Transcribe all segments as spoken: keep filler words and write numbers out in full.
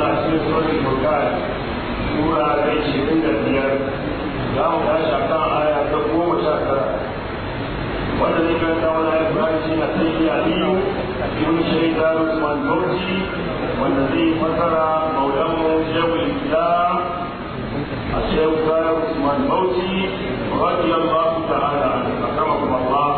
cikin sauran Bukhari sura ta ishirin da biyar za mu tashi a kan aya ta goma sha tara wanda zai karanta wani alifari shi na sai iya biyu ibn shaida Usman Bauchi wanda zai fasara maulanmu shehul islam a shehu Usman Bauchi radiyallahu ta'ala akramakum Allah.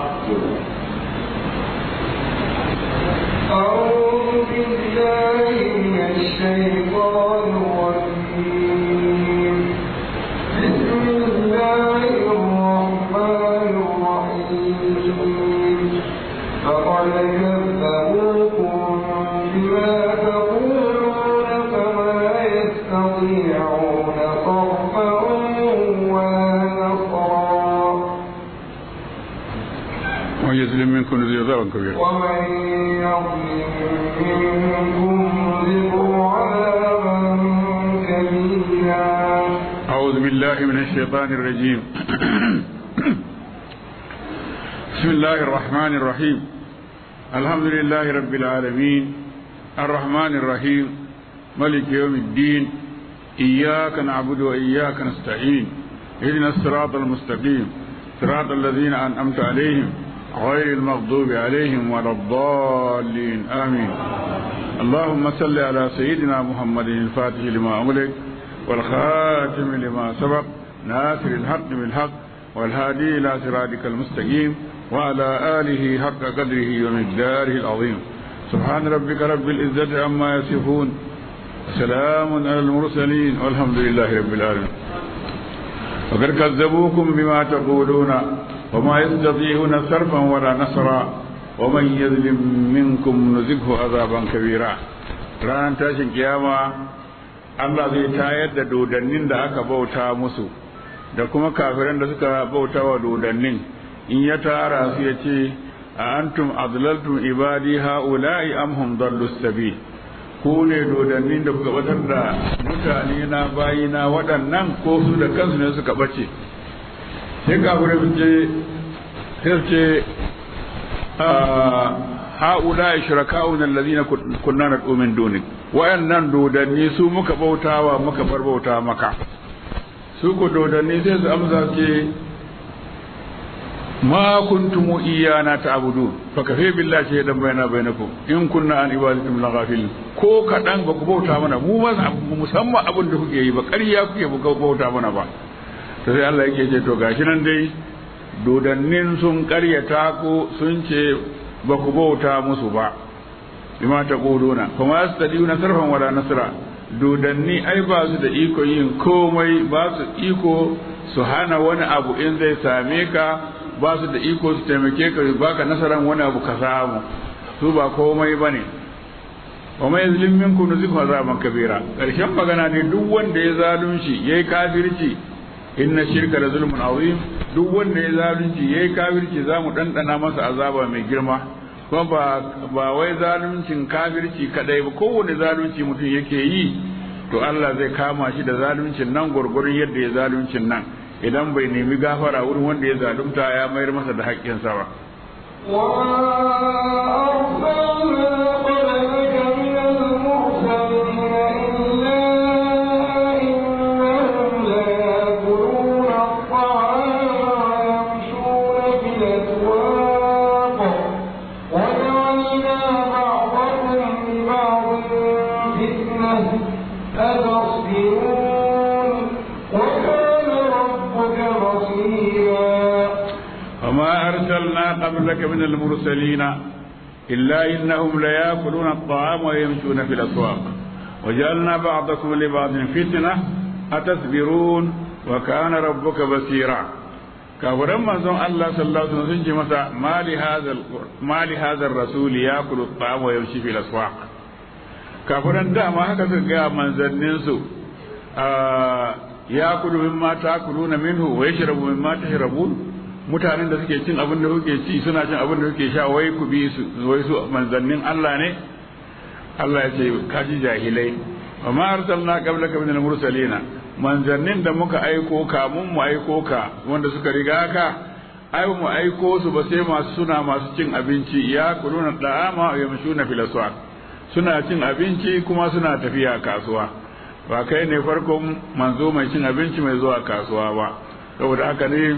أعوذ بالله من الشيطان الرجيم بسم الله الرحمن الرحيم فقد كذبوكم بما تقولون فما يستطيعون صرفا ولا نصرا ومن يظلم منكم نذيقه عذابا كبيرا ومن يظلم منكم نذيقه عذابا كبيرا. أعوذ بالله من الشيطان الرجيم بسم الله الرحمن الرحيم الحمد لله رب العالمين الرحمن الرحيم ملك يوم الدين إياك نعبد وإياك نستعين اهدنا الصراط المستقيم صراط الذين أنعمت عليهم غير المغضوب عليهم ولا الضالين آمين. اللهم صل على سيدنا محمد الفاتح لما أغلق والخاتم لما سبق ناصر الحق بالحق والهادي إلى صراطك المستقيم وعلى آله حق قدره ومقداره العظيم. سبحان ربك رب العزة عما يصفون سلام على المرسلين والحمد لله رب العالمين. وقد كذبوكم بما تقولون وما يستطيعون صرفا ولا نصرا ومن يظلم منكم نذقه عذابا كبيرا. ranar tashin kiyama Allah zai tayar da dodannin da aka bauta musu da kuma kafiran da suka bauta wa dodannin in ya tara su ya ce a antum adlaltum ibadi haula'i am hum dallus sabil ku ne dodannin da kuka batar da mutane na bayina waɗannan ko su da kansu ne suka bace sai kafirai su ce sai su ce haula'i shuraka'una allazina kunna nad'u min dunik wayannan dodanni su muka bautawa muka bar bauta maka su ko dodanni sai su amsa ce ma kuntum iyana ta'budu fa kafa billahi shaydan bayna bainakum in kunna an ibadatum laghafil ko kadan ba ku bauta mana mu ba musamman abin da kuke yi ba ƙarya kuke ba bauta mana ba to sai Allah yake ce to gashi nan dai dodannin sun ƙaryata ko sun ce ba ku bauta musu ba bima taquluna kuma yastadiuna sarfan wala nasra dodanni ai ba su da iko yin komai ba su iko su hana wani abu in zai same ka ba su da iko su taimake ka baka nasaran wani abu ka samu su ba komai bane wa mai zulmin minkum nuziku azaban kabira karshen magana ne duk wanda ya zalunci yayi kafirci inna shirka la zulmun azim duk wanda ya zalunci yayi kafirci zamu dandana masa azaba mai girma kuma ba ba wai zaluncin kafirci kadai ba kowane zalunci mutum yake yi to Allah zai kama shi da zaluncin nan gurgurun yadda ya zaluncin nan idan bai nemi gafara wurin wanda ya zalunta ya mayar masa da haƙƙinsa ba. قبلك من المرسلين إلا إنهم ليأكلون الطعام ويمشون في الأسواق وجعلنا بعضكم لبعض فتنة أتصبرون وكان ربك بصيرا كفرما منزون الله صلى الله عليه وسلم مثلا ما لهذا ما لهذا الرسول يأكل الطعام ويمشي في الأسواق كفرن دا ما هكذا جاء منزلنسو يأكل مما تأكلون منه ويشرب مما تشربون mutanen da suke cin abin da kuke ci suna cin abin da kuke sha wai ku bi su wai su manzannin Allah ne Allah ya ce kaji jahilai wa ma arsalna qablaka min al-mursalina manzannin da muka aiko ka mun mu aiko ka wanda suka riga ka ai mu aiko su ba sai masu suna masu cin abinci ya kuluna da'ama wa yamshuna fil aswaq suna cin abinci kuma suna tafiya kasuwa ba kai ne farkon manzo mai cin abinci mai zuwa kasuwa ba saboda haka ne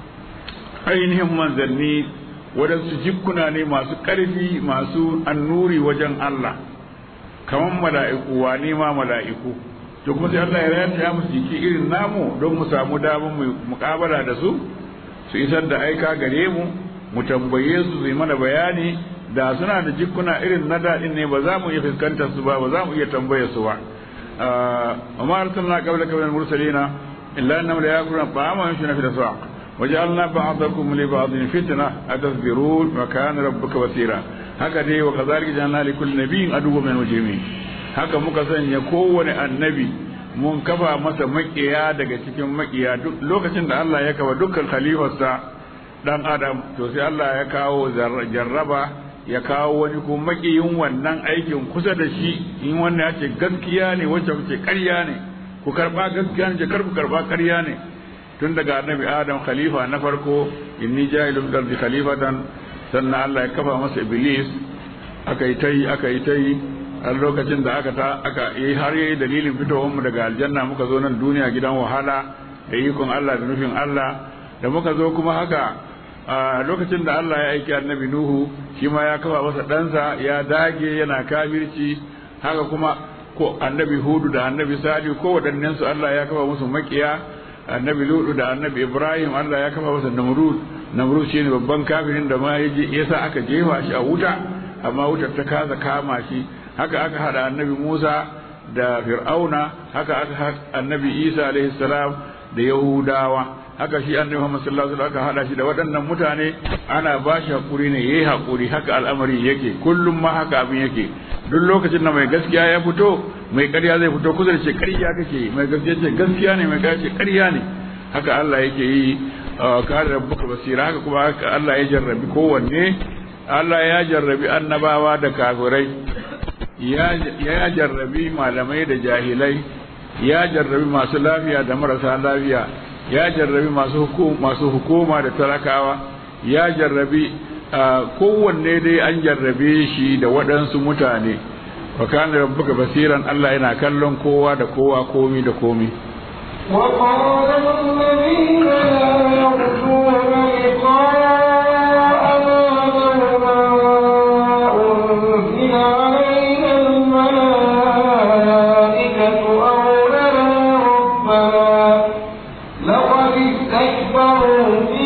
ainihin manzanni waɗansu jikkuna ne masu ƙarfi masu annuri wajen Allah kamar mala'iku wa ma mala'iku to kuma sai Allah ya rayar musu jiki irin namu don mu samu damar mu muƙabala da su su isar da aika gare mu mu tambaye su zai mana bayani da suna da jikkuna irin na daɗin ne ba za mu iya fuskantar su ba ba za mu iya tambayar su ba amma arsalna qablaka min al-mursalina illa annahum la yakuluna ta'ama yamshuna fi al-aswaq وجعلنا بعضكم لبعض فتنة أتصبرون وكان ربك بصيرا هكذا وكذلك جعلنا لكل نبي عدوا من المجرمين haka muka sanya kowane annabi mun kafa masa makiya daga cikin makiya lokacin da Allah ya kafa dukkan khalifarsa dan adam to sai Allah ya kawo jarraba ya kawo wani ko makiyin wannan aikin kusa da shi in wannan ya ce gaskiya ne wacce ce ƙarya ne ku karba gaskiya ne kar ku karba ƙarya ne tun daga annabi adam khalifa na farko inni ja'ilun fil ardi khalifatan sannan Allah ya kafa masa iblis aka yi tai aka yi tai a lokacin da aka ta aka yi har yayi dalilin fitowar mu daga aljanna muka zo nan duniya gidan wahala da ikon Allah da nufin Allah da muka zo kuma haka a lokacin da Allah ya aiki annabi nuhu shi ma ya kafa masa ɗansa ya dage yana kafirci haka kuma ko annabi hudu da annabi salihu ko waɗannan su Allah ya kafa musu makiya annabi ludu da annabi ibrahim Allah ya kafa masa namrud namrud shine babban kafirin da ma yasa aka jefa shi a wuta amma wutar ta kaza kama shi haka aka hada annabi musa da fir'auna haka aka hada annabi isa alaihi salam da yahudawa haka shi annabi muhammad sallallahu alaihi wasallam aka hada shi da waɗannan mutane ana ba shi hakuri ne yayi hakuri haka al'amari yake kullum ma haka abin yake duk lokacin da mai gaskiya ya fito mai ƙarya zai fito kusa da ce ƙarya kake mai gaskiya ce gaskiya ne mai ƙarya ce ƙarya ne haka Allah yake yi ka rabbuka basira haka kuma haka Allah ya jarrabi kowanne Allah ya jarrabi annabawa da kafirai ya ya jarrabi malamai da jahilai ya jarrabi masu lafiya da marasa lafiya ya jarrabi masu hukuma masu hukuma da talakawa ya jarrabi kowanne dai an jarrabe shi da waɗansu mutane wa kana rabbuka basiran Allah yana kallon kowa da kowa komi da komi wa qala alladhina la yarjuna liqa'ana lawla unzila alayna al-malaa'ikatu aw nara rabbana laqad istakbaru fi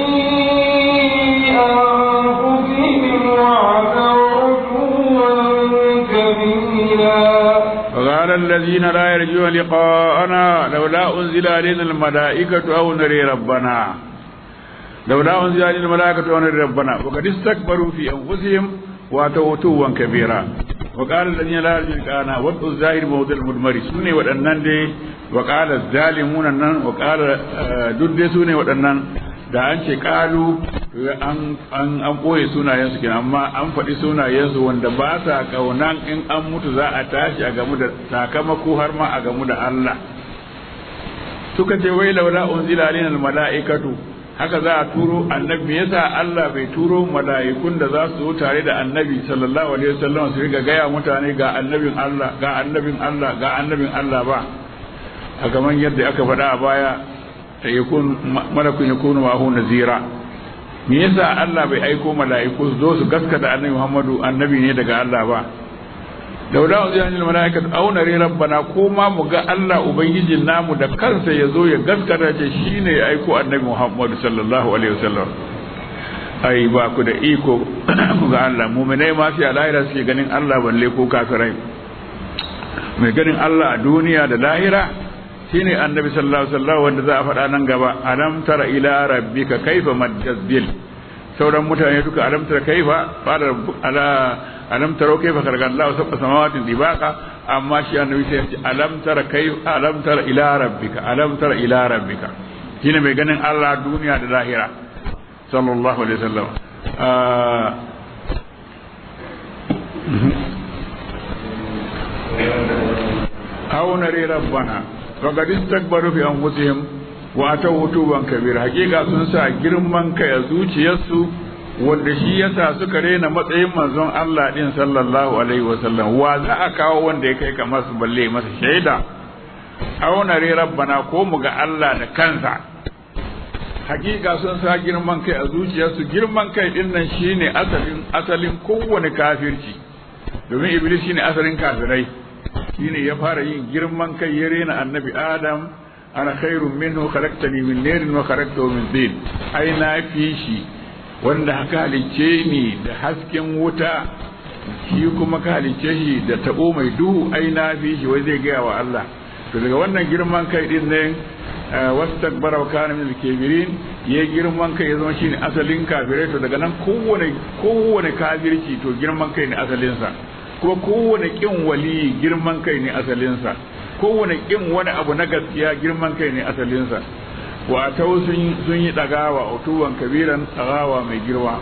الذين لا يرجون لقاءنا لولا أنزل علينا الملائكة أو نري ربنا لولا أنزل علينا الملائكة أو نري ربنا وقد استكبروا في أنفسهم وأتوا عتوا كبيرا وقال الذين لا يرجون لقاءنا وضع الظاهر موضع المدمر سني ودنن وقال الظالمون وقال دد سني ودنن da an ce kalu an an an koye sunayensu kenan amma an faɗi sunayensu wanda ba sa kaunan in an mutu za a tashi a gamu da sakamako har ma a gamu da Allah suka ce wai laula unzila alaina almalaikatu haka za a turo annabi me yasa Allah bai turo mala'ikun da za su zo tare da annabi sallallahu alaihi wasallam su riga gaya mutane ga annabin Allah ga annabin Allah ga annabin Allah ba a gaman yadda aka faɗa a baya yakun malakun yakunu wa hu nazira me yasa Allah bai aiko mala'iku su zo su gaskata annabi Muhammadu annabi ne daga Allah ba laula uzanil mala'ikatu aw nari rabbana ko ma mu ga Allah ubangijin namu da kansa ya zo ya gaskata ce shine ya aiko annabi Muhammadu sallallahu alaihi wasallam ai ba ku da iko ku ga Allah mu'minai ma sai lahira suke ganin Allah balle ko kafirai mai ganin Allah a duniya da lahira shine annabi sallallahu alaihi wasallam wanda za a faɗa nan gaba alam tara ila rabbika kaifa majjazbil sauran mutane duka alam tara kaifa fara ala alam tara kaifa khalaqa Allahu sab'a samawati dibaqa amma shi annabi sai ya ce alam tara kaifa alam tara ila rabbika alam tara ila rabbika shine mai ganin Allah duniya da lahira sallallahu alaihi wasallam aw nari rabbana faqad istakbaru fi anfusihim wa ataw utuban kabira hakika sun sa girman kai a zuciyarsu wanda shi yasa suka rena matsayin manzon Allah din sallallahu alaihi wasallam wa za a kawo wanda ya kai kamar su balle masa shaida auna re rabbana ko mu ga Allah da kansa hakika sun sa girman kai a zuciyarsu girman kai din nan shine asalin asalin kowane kafirci domin iblis shine asalin kafirai shine ya fara yin girman kai ya rena annabi adam ana khairun minhu khalaqtani min narin wa khalaqtahu min tin ai na fi shi wanda haka halicce ni da hasken wuta shi kuma ka halicce shi da tabo mai duhu ai na fi shi wai zai gaya wa Allah to daga wannan girman kai din ne wastakbara wa kana min al-kabirin ya girman kai ya zama shine asalin kafirai to daga nan kowane kowane kafirci to girman kai ne asalin sa ko kowane kin wali girman kai ne asalin sa kowane kin wani abu na gaskiya girman kai ne asalin sa wa tau sun sun yi dagawa utuwan kabiran tsagawa mai girma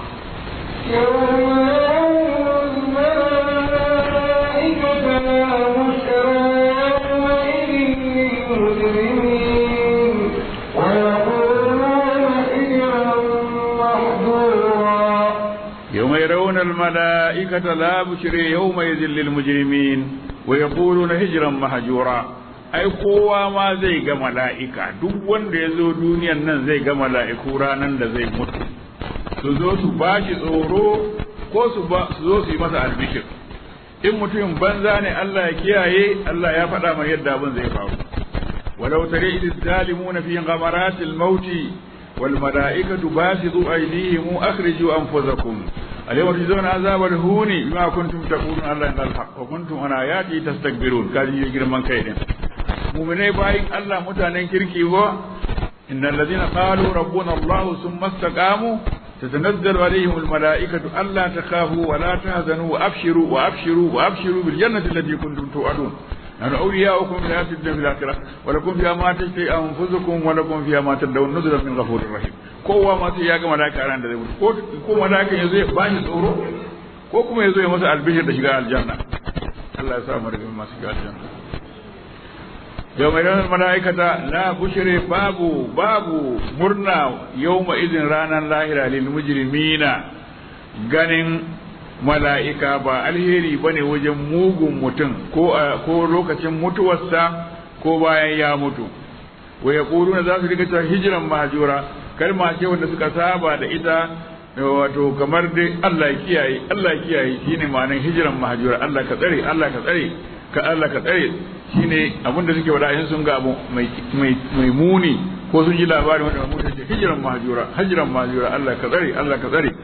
يوم يرون الملائكة لا بشر يومئذ للمجرمين ويقولون هجرا محجورا ai kowa ma zai ga mala'ika duk wanda ya zo duniyan nan zai ga mala'iku ranan da zai mutu su zo su ba shi tsoro ko su zo su yi masa albishir in mutum banza ne Allah ya kiyaye Allah ya faɗa mai yadda abin zai faru walau tare idh zalimuna fi ghamaratil mauti wal mala'ikatu basitu aydihim akhriju anfusakum alayhi tujzauna azabal huni bima kuntum taqulun Allah innal haqq wa kuntum an ayati tastakbirun kaji girman kai din mu'minai bayin Allah mutanen kirki ko innal ladina qalu rabbuna Allah thumma istaqamu tatanazzalu alayhim al mala'ikatu alla takhafu wa la tahzanu wa abshiru wa abshiru wa abshiru bil jannati allati kuntum tu'adun أنا أولياؤكم في الحياة الدنيا في الآخرة ولكم فيها ما تشتهي أنفسكم ولكم فيها ما تدعون نزلا من غفور رحيم kowa ma sai ya ga malaika ran da zai mutu ko ko malaika yazo ya bashi tsoro ko kuma yazo ya masa albishir da shiga aljanna Allah ya sa mu daga masu shiga aljanna yawma yaran malaikata la bushri babu babu murna yawma idin ranan lahira lil mujrimina ganin mala'ika ba alheri ba ne wajen mugun mutum ko lokacin mutuwarsa ko bayan ya mutu wa ya ƙuru na za su rika cewa hijiran mahajura kalma ce wanda suka saba da ita wato kamar dai Allah ya kiyaye Allah ya kiyaye shine ma'anar hijiran mahajura Allah ka tsare Allah ka tsare ka Allah ka tsare shine abin da suke wada in sun ga abu mai mai muni ko sun ji labarin wanda mutum ce hijiran mahajura hijiran mahajura Allah ka tsare Allah ka tsare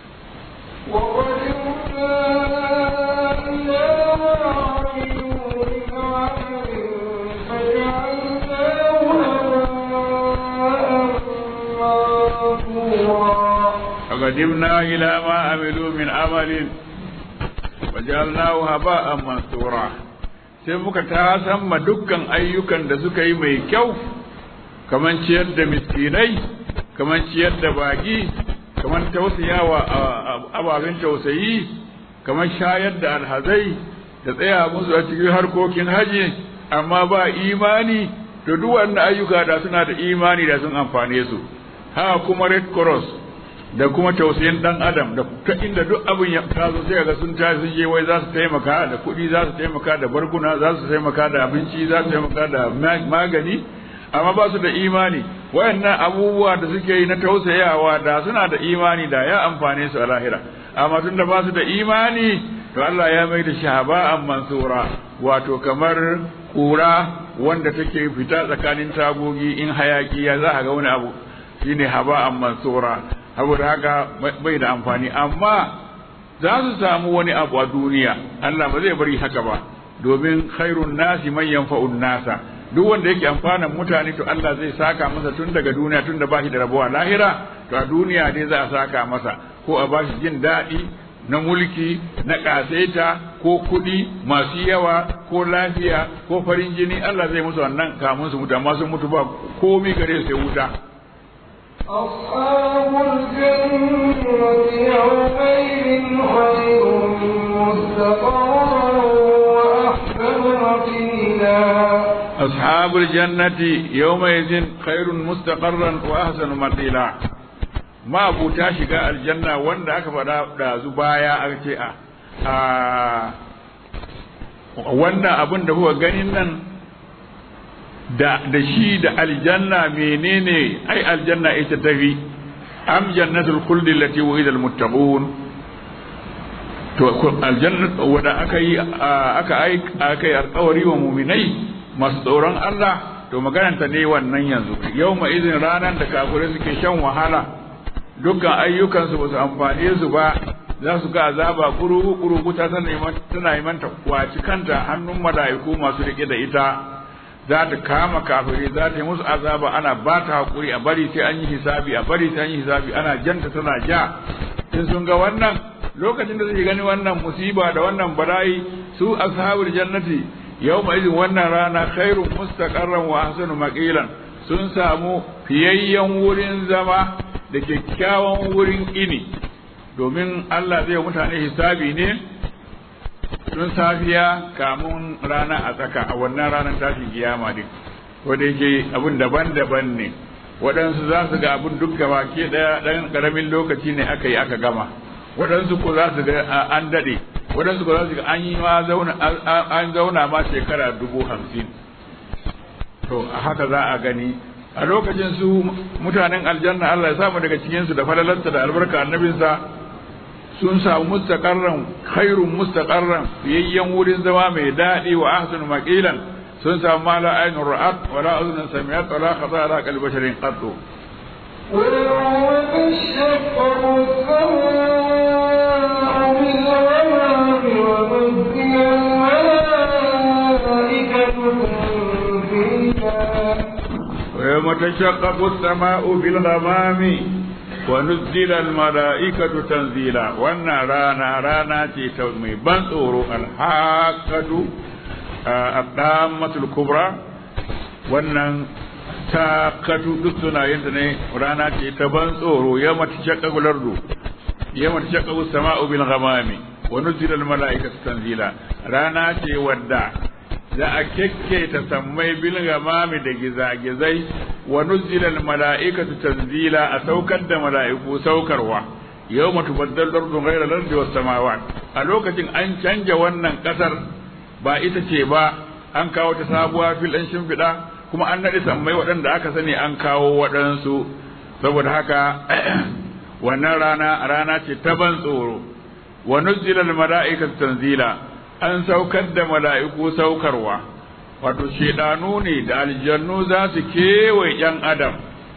فقدمنا إلى ما عملوا من عمل وجعلناه هباء منثورا sai muka tasamma dukkan ayyukan da suka yi mai kyau kaman ciyar da miskinai kaman ciyar da baki kaman tausayawa ababen tausayi kaman shayar da alhazai da tsaya musu a cikin harkokin haji amma ba imani to duk wannan ayyuka da suna da imani da sun amfane su ha kuma red cross da kuma tausayin dan adam da ta inda duk abin ya tazo sai ga sun tashi sun je wai za su taimaka da kuɗi za su taimaka da barguna za su taimaka da abinci za su taimaka da magani amma ba su da imani wayannan abubuwa da suke yi na tausayawa da suna da imani da ya amfane su a lahira amma tun da ba su da imani to Allah ya mai da shahaba'an mansura wato kamar kura wanda take fita tsakanin tagogi in hayaki ya za ga wani abu shine haba'an mansura saboda haka bai da amfani amma za su samu wani abu a duniya Allah ba zai bari haka ba domin khairun nasi man yanfa'un nasa duk wanda yake amfanan mutane to Allah zai saka masa tun daga duniya tun da bashi da rabuwa lahira to a duniya dai za a saka masa ko a bashi jin daɗi na mulki na ƙasaita ko kuɗi masu yawa ko lafiya ko farin jini Allah zai musu wannan kamun su mutu amma sun mutu ba komai gare su sai wuta أصحاب الجنة يومئذ خير مستقرا وأحسن مقيلا أصحاب الجنة يومئذ خير مستقرا وأحسن مقيلا ma'abuta shiga aljanna wanda aka faɗa da zu baya aka ce a wannan abin da kuka ganin nan da da shi da aljanna menene ai aljanna ita tafi am jannatul khuldi allati wa'ida almuttaqun to aljanna wanda aka yi aka ai aka yi alƙawari wa mu'minai masu tsoron Allah to magananta ne wannan yanzu yawma idin ranan da kafirai suke shan wahala dukkan ayyukansu ba su amfane su ba za su ga azaba kuru kuru wuta tana yi manta kwaci kanta hannun mala'iku masu rike da ita za ta kama kafirai za ta yi musu azaba ana ba ta hakuri a bari sai an yi hisabi a bari sai an yi hisabi ana janta tana ja in sun ga wannan lokacin da suke gani wannan musiba da wannan bala'i su ashabul jannati yawma idin wannan rana khairun mustaqarran wa ahsanu maqilan sun samu fiyayyen wurin zama da kyakkyawan wurin ini domin Allah zai mutane hisabi ne tun safiya kamun rana a tsaka a wannan ranar tashin kiyama din wanda yake abun daban-daban ne waɗansu za su ga abun duk gaba ke ɗaya ɗan ƙaramin lokaci ne aka yi aka gama waɗansu ko za su ga an daɗe waɗansu ko za su ga an yi ma zauna an zauna ma shekara dubu hamsin to a haka za a gani a lokacin su mutanen aljanna Allah ya samu daga cikin su da falalarsa da albarka annabinsa sun samu mustaqarran khairun mustaqarran yayyan wurin zama mai daɗi wa ahsanu maqilan sun samu mala ainur ra'at wa la udhun sami'at wa la khata ala qalbi basharin qattu ويوم تشقق السماء بالغمام ونزل الملائكة تنزيلا وانا رانا رانا تيتومي بنصورو الحاقة الطامة الكبرى وانا تاقة دكتنا ينتني رانا تيتبنصورو يوم تشقق الأرض يوم تشقق السماء بالغمام ونزل الملائكة تنزيلا رانا تيودا za a kekketa sammai bil gamami da gizagizai wa nuzila al mala'ikatu tanzila a saukar da mala'iku saukarwa yawma tubaddal ardu ghayra al-ardi was samawat a lokacin an canja wannan kasar ba ita ce ba an kawo ta sabuwa fil an shimfida kuma an nade sammai waɗanda aka sani an kawo waɗansu saboda haka wannan rana rana ce ta ban tsoro wa nuzila al mala'ikatu tanzila an saukar da mala'iku saukarwa wato shedanu ne da aljannu za su kewaye yan adam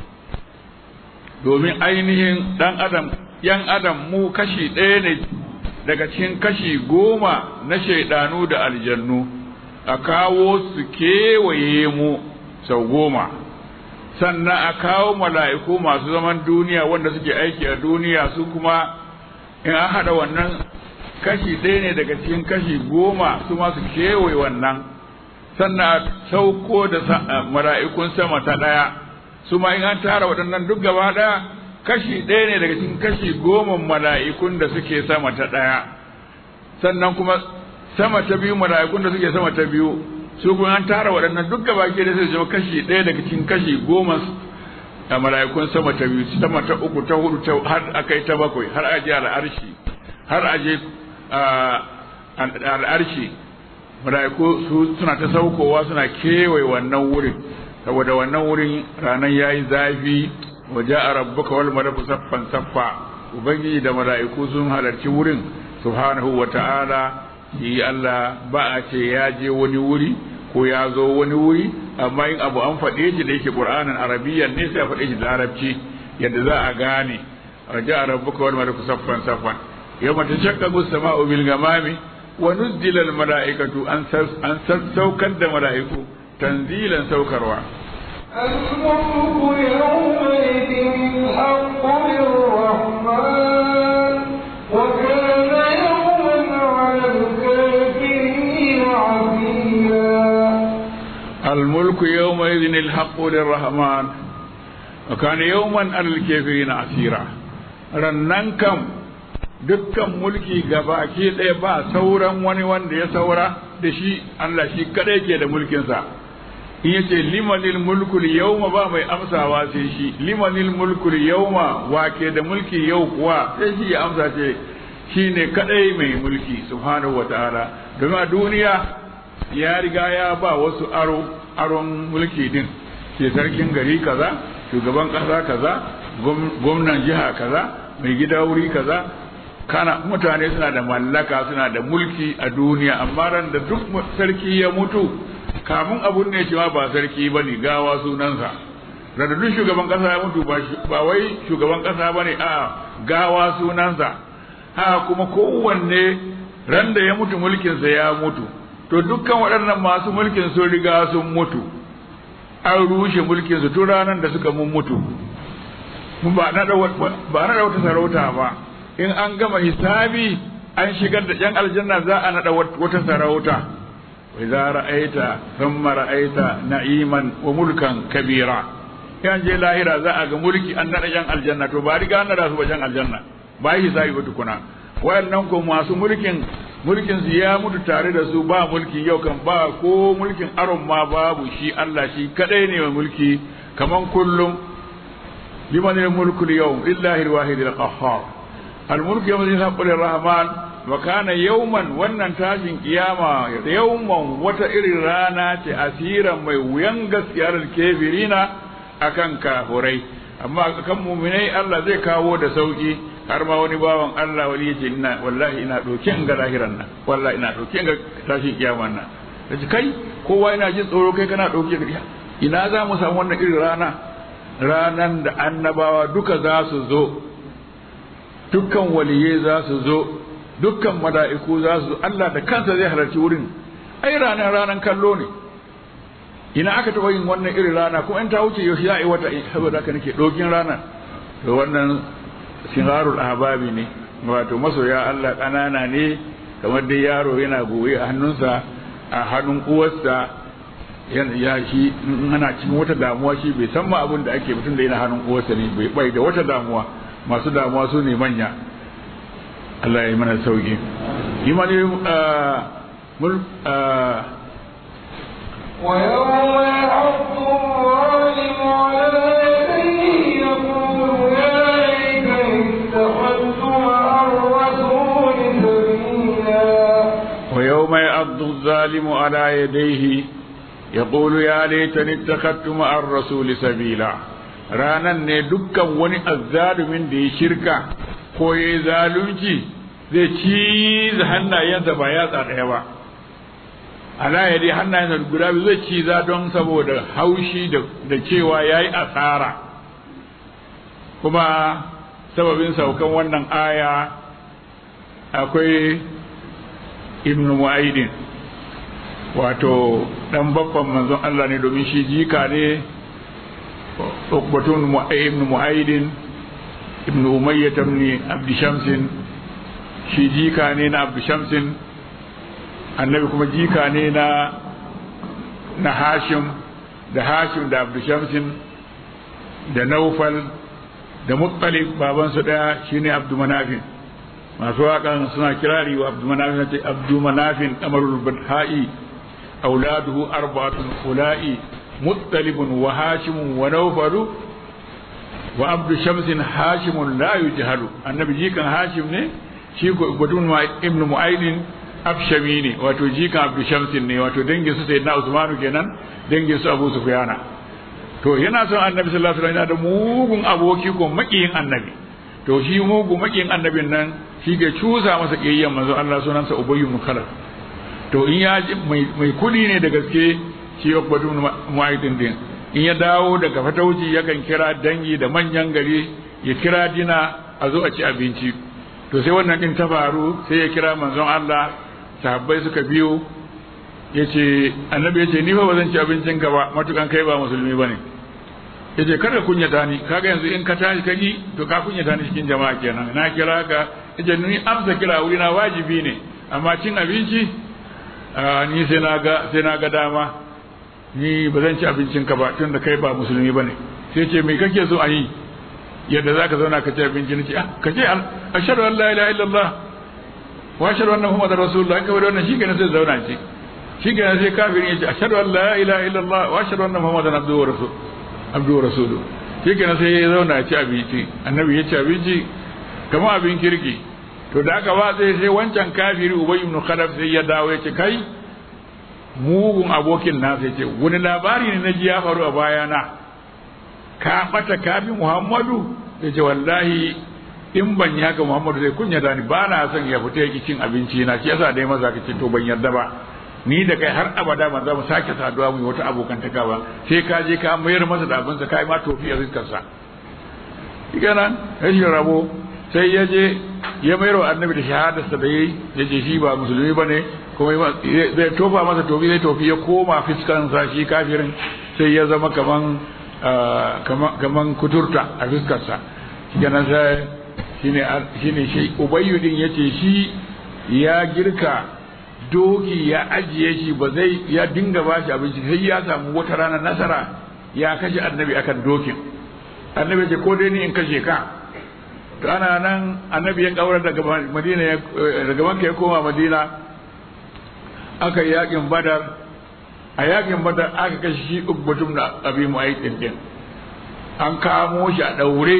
domin ainihin dan adam yan adam mu kashi ɗaya ne daga cikin kashi goma na shedanu da aljannu a kawo su kewaye mu sau goma sannan a kawo mala'iku masu zaman duniya wanda suke aiki a duniya su kuma in an haɗa wannan kashi ɗaya ne daga cikin kashi goma su masu kewaye wannan sannan sauko da mala'ikun sama ta ɗaya su ma in an tara waɗannan duk gaba ɗaya kashi ɗaya ne daga cikin kashi goma mala'ikun da suke sama ta ɗaya sannan kuma sama ta biyu mala'ikun da suke sama ta biyu su kuma an tara waɗannan duk gaba ke da sai zama kashi ɗaya daga cikin kashi goma a mala'ikun sama ta biyu sama ta uku ta hudu har akai ta bakwai har aje al'arshi har aje al'arshi mala'iku su suna ta saukowa suna kewaye wannan wurin saboda wannan wurin ranar yayi zafi waje a rabbuka wal malaku saffan saffa ubangiji da mala'iku sun halarci wurin subhanahu wa ta'ala shi Allah ba a ce ya je wani wuri ko ya zo wani wuri amma in abu an faɗe shi da yake Qur'anin Arabiyyan ne sai a faɗe shi da Larabci yadda za a gane waje a rabbuka wal malaku saffan saffan yawma tashaqqaqu as-sama'u bil ghamami wa nuzzila al mala'ikatu an an saukar da mala'iku tanzilan saukarwa الملك يومئذ الحق للرحمن وكان يوما على الكافرين عسيرا الملك يومئذ الحق للرحمن وكان يوما على الكافرين عسيرا rannan kam dukkan mulki gabaki ɗaya ba sauran wani wanda ya saura da shi Allah shi kadai ke da mulkinsa in yace limanil mulku yawma ba mai amsawa sai shi limanil mulku yawma wake da mulki yau kuwa sai shi ya amsa ce shine kadai mai mulki subhanahu wataala domin a duniya ya riga ya ba wasu aro aron mulki din ke sarkin gari kaza shugaban kasa kaza gwamnan jiha kaza mai gida wuri kaza kana mutane suna da mallaka suna da mulki a duniya amma ran da duk sarki ya mutu kamun abun ne cewa ba sarki bane gawa sunansa ran da duk shugaban kasa ya mutu ba wai shugaban kasa bane a gawa sunansa ha kuma kowanne ran da ya mutu mulkinsa ya mutu to dukkan waɗannan masu mulkin sun riga sun mutu an rushe mulkinsu tun ranar da suka mun mutu ba na da wata sarauta ba in an gama hisabi an shigar da yan aljanna za a nada wata sarauta wa idza ra'aita thumma ra'aita na'iman wa mulkan kabira yan je lahira za a ga mulki an nada yan aljanna to ba riga an nada su ba yan aljanna ba hisabi ba tukuna wayannan ko masu mulkin mulkin su ya mutu tare da su ba mulki yau kan ba ko mulkin aron ma babu shi Allah shi kadai ne mai mulki kaman kullum liman al-mulku al-yawm lillahi al-wahid al-qahhar al-mulku yawma yaqulu ar-rahman wa kana yawman wannan tashin kiyama yawman wata irin rana ce asiran mai wuyan gaskiyar kafirina akan kafurai amma kan mu'minai Allah zai kawo da sauki har ma wani bawan Allah wali yace ina wallahi ina doke in ga lahiran nan wallahi ina doke in ga tashin kiyaman nan kace kai kowa ina jin tsoro kai kana doke ga ina za mu samu wannan irin rana ranan da annabawa duka za su zo dukkan waliyai za su zo dukkan mala'iku za su zo Allah da kansa zai halarci wurin ai ranan ranan kallo ne ina aka taɓa yin wannan irin rana kuma in ta wuce yaushe za a yi wata saboda haka nake dokin rana to wannan sinarul ahbabi ne wato masoya Allah ƙanana ne kamar dai yaro yana goye a hannunsa a hannun uwarsa ya shi ana cikin wata damuwa shi bai san ma abin da ake mutum da yana hannun uwarsa ne bai bai da wata damuwa masu damuwa su ne manya Allah ya yi mana sauki imani mul ويوم يعض الظالم على يديه يقول يا ليتني اتخذت مع الرسول سبيلا ويوم يعض الظالم على يديه يقول يا ليتني اتخذت مع الرسول سبيلا ranan ne dukkan wani azzalumin da ya shirka ko ya zalunci zai ciza hannayensa ba yatsa ɗaya ba ala ya dai hannayensa guda biyu zai ciza don saboda haushi da cewa ya yi asara kuma sababin saukan wannan aya akwai ibnu mu'aidin wato dan babban manzon Allah ne domin shi jika ne ukbatun ibnu mu'aidin ibnu umayyah ibn abd shamsin shi jika ne na abd shamsin annabi kuma jika ne na na hashim da hashim da abd shamsin da naufal da muttalib baban su daya shine abd manafin masu waƙan suna kirari wa abd manafin ce abd manafin amarul badha'i auladuhu arba'atun khula'i muttalibun wa hashimun wa nawfalu wa abdu shamsin hashimun la yujhalu annabi jikan hashim ne shi ko gudun ma ibnu mu'aidin afshami ne wato jikan abdu shamsin ne wato dangin su sayyidina usmanu kenan dangin su abu sufyana to yana son annabi sallallahu alaihi wasallam yana da mugun aboki ko makiyin annabi to shi mugun makiyin annabin nan shi ke cusa masa kiyayyen manzo Allah sunansa ubayyu mukallaf to in ya mai kudi ne da gaske shi ukbatu mu'aidin din in ya dawo daga fatauci yakan kira dangi da manyan gari ya kira dina a zo a ci abinci to sai wannan din ta faru sai ya kira manzon Allah sahabbai suka biyo yace annabi yace ni fa ba zan ci abincin ka ba matukan kai ba musulmi bane yace kada kunyata ni kaga yanzu in ka tashi kaji to ka kunyata ni cikin jama'a kenan na kira ka yace ni amsa kira wuri na wajibi ne amma cin abinci ni sai na ga sai na ga dama ni ba zan ci abincin ka ba tunda kai ba musulmi bane sai ce me kake so a yi yadda zaka zauna ka ci abinci nace ah kace ashhadu an la ilaha illallah wa ashhadu anna muhammadar rasulullah kai wannan shi kenan sai zauna ce shi ga sai kafirin yace ashhadu an la ilaha illallah wa ashhadu anna muhammadan abduhu wa rasul abduhu wa rasuluhu shi ga sai ya zauna ya ci abinci annabi ya ci abinci kamar abin kirki to da aka ba sai sai wancan kafiri ubay ibn khalaf sai ya dawo ya ce kai mugun abokin na sai ce wani labari ne na ji ya faru a bayana ka bata kafi muhammadu ya ce wallahi in ban yi haka muhammadu zai kunya da ni ba na son ya fita yaki cin abinci na shi yasa dai maza ka ce to ban yarda ba ni da kai har abada ba za mu sake saduwa mu yi wata abokantaka ba sai ka je ka mayar masa da abinsa kai ma tofi a rizkarsa shi kenan rashin rabo sai ya je ya mayar wa annabi da shahadarsa da yayi ya ce shi ba musulmi ba ne kuma zai tofa masa tofi zai tofi ya koma fiskansa shi kafirin sai ya zama kaman kaman kuturta a fiskarsa shi kenan sai shine shine shi ubayyu din yace shi ya girka doki ya ajiye shi ba zai ya dinga bashi abinci sai ya samu wata rana nasara ya kashe annabi akan dokin annabi ce ko dai ni in kashe ka to ana nan annabi ya kaura daga madina daga makka ya koma madina aka yi yakin badar a yakin badar aka kashe shi ubbatum da abi mu'ayyid din an kamo shi a daure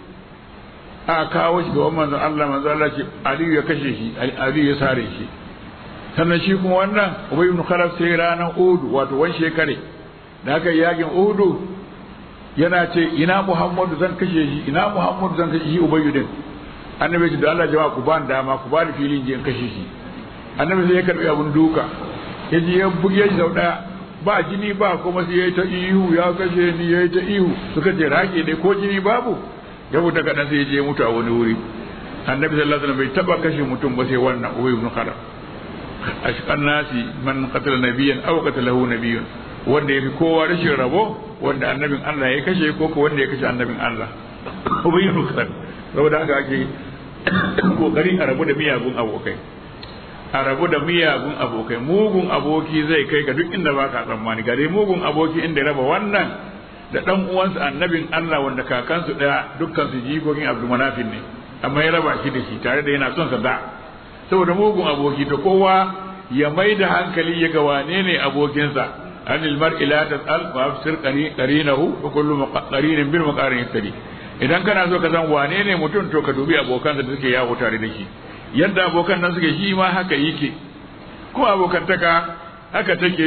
aka kawo shi ga manzon Allah manzon Allah ce Aliyu ya kashe shi Aliyu ya sare shi sannan shi kuma wannan Ubay ibn Khalaf sai ranar Uhud wato wan shekare da aka yakin Uhud yana ce ina Muhammadu zan kashe shi ina Muhammadu zan kashe shi Ubay din annabi ce da Allah jama'a ku ban dama ku bani filin je in kashe shi annabi sai ya karbi abun duka yaji ya buge shi sau daya ba jini ba kuma sai yayi ta ihu ya kashe ni yayi ta ihu suka ce rake dai ko jini babu ya mutu kadan sai je mutu a wani wuri annabi sallallahu alaihi wasallam bai taba kashe mutum ba sai wannan Ubay ibn Khalaf ashqan nasi man qatala nabiyyan aw qatalahu nabiyyun wanda yafi kowa rashin rabo wanda annabin Allah ya kashe ko ko wanda ya kashe annabin Allah Ubay ibn Khalaf saboda haka ake kokari a rabu da miyagun abokai a rabu da miyagun abokai mugun aboki zai kai ga duk inda baka tsammani gare mugun aboki inda raba wannan da dan uwansa annabin Allah wanda kakansu daya dukkan su jikokin Abdul Manafin ne amma ya raba shi da shi tare da yana son sa da saboda mugun aboki to kowa ya mai da hankali ya ga wane ne abokinsa anil mar'i la tas'al wa absir qarinahu wa kullu qarinin bil muqarin yattali idan kana so ka san wane ne mutum to ka dubi abokansa da suke yawo tare da shi yadda abokan nan suke shi ma haka yake ko abokantaka haka take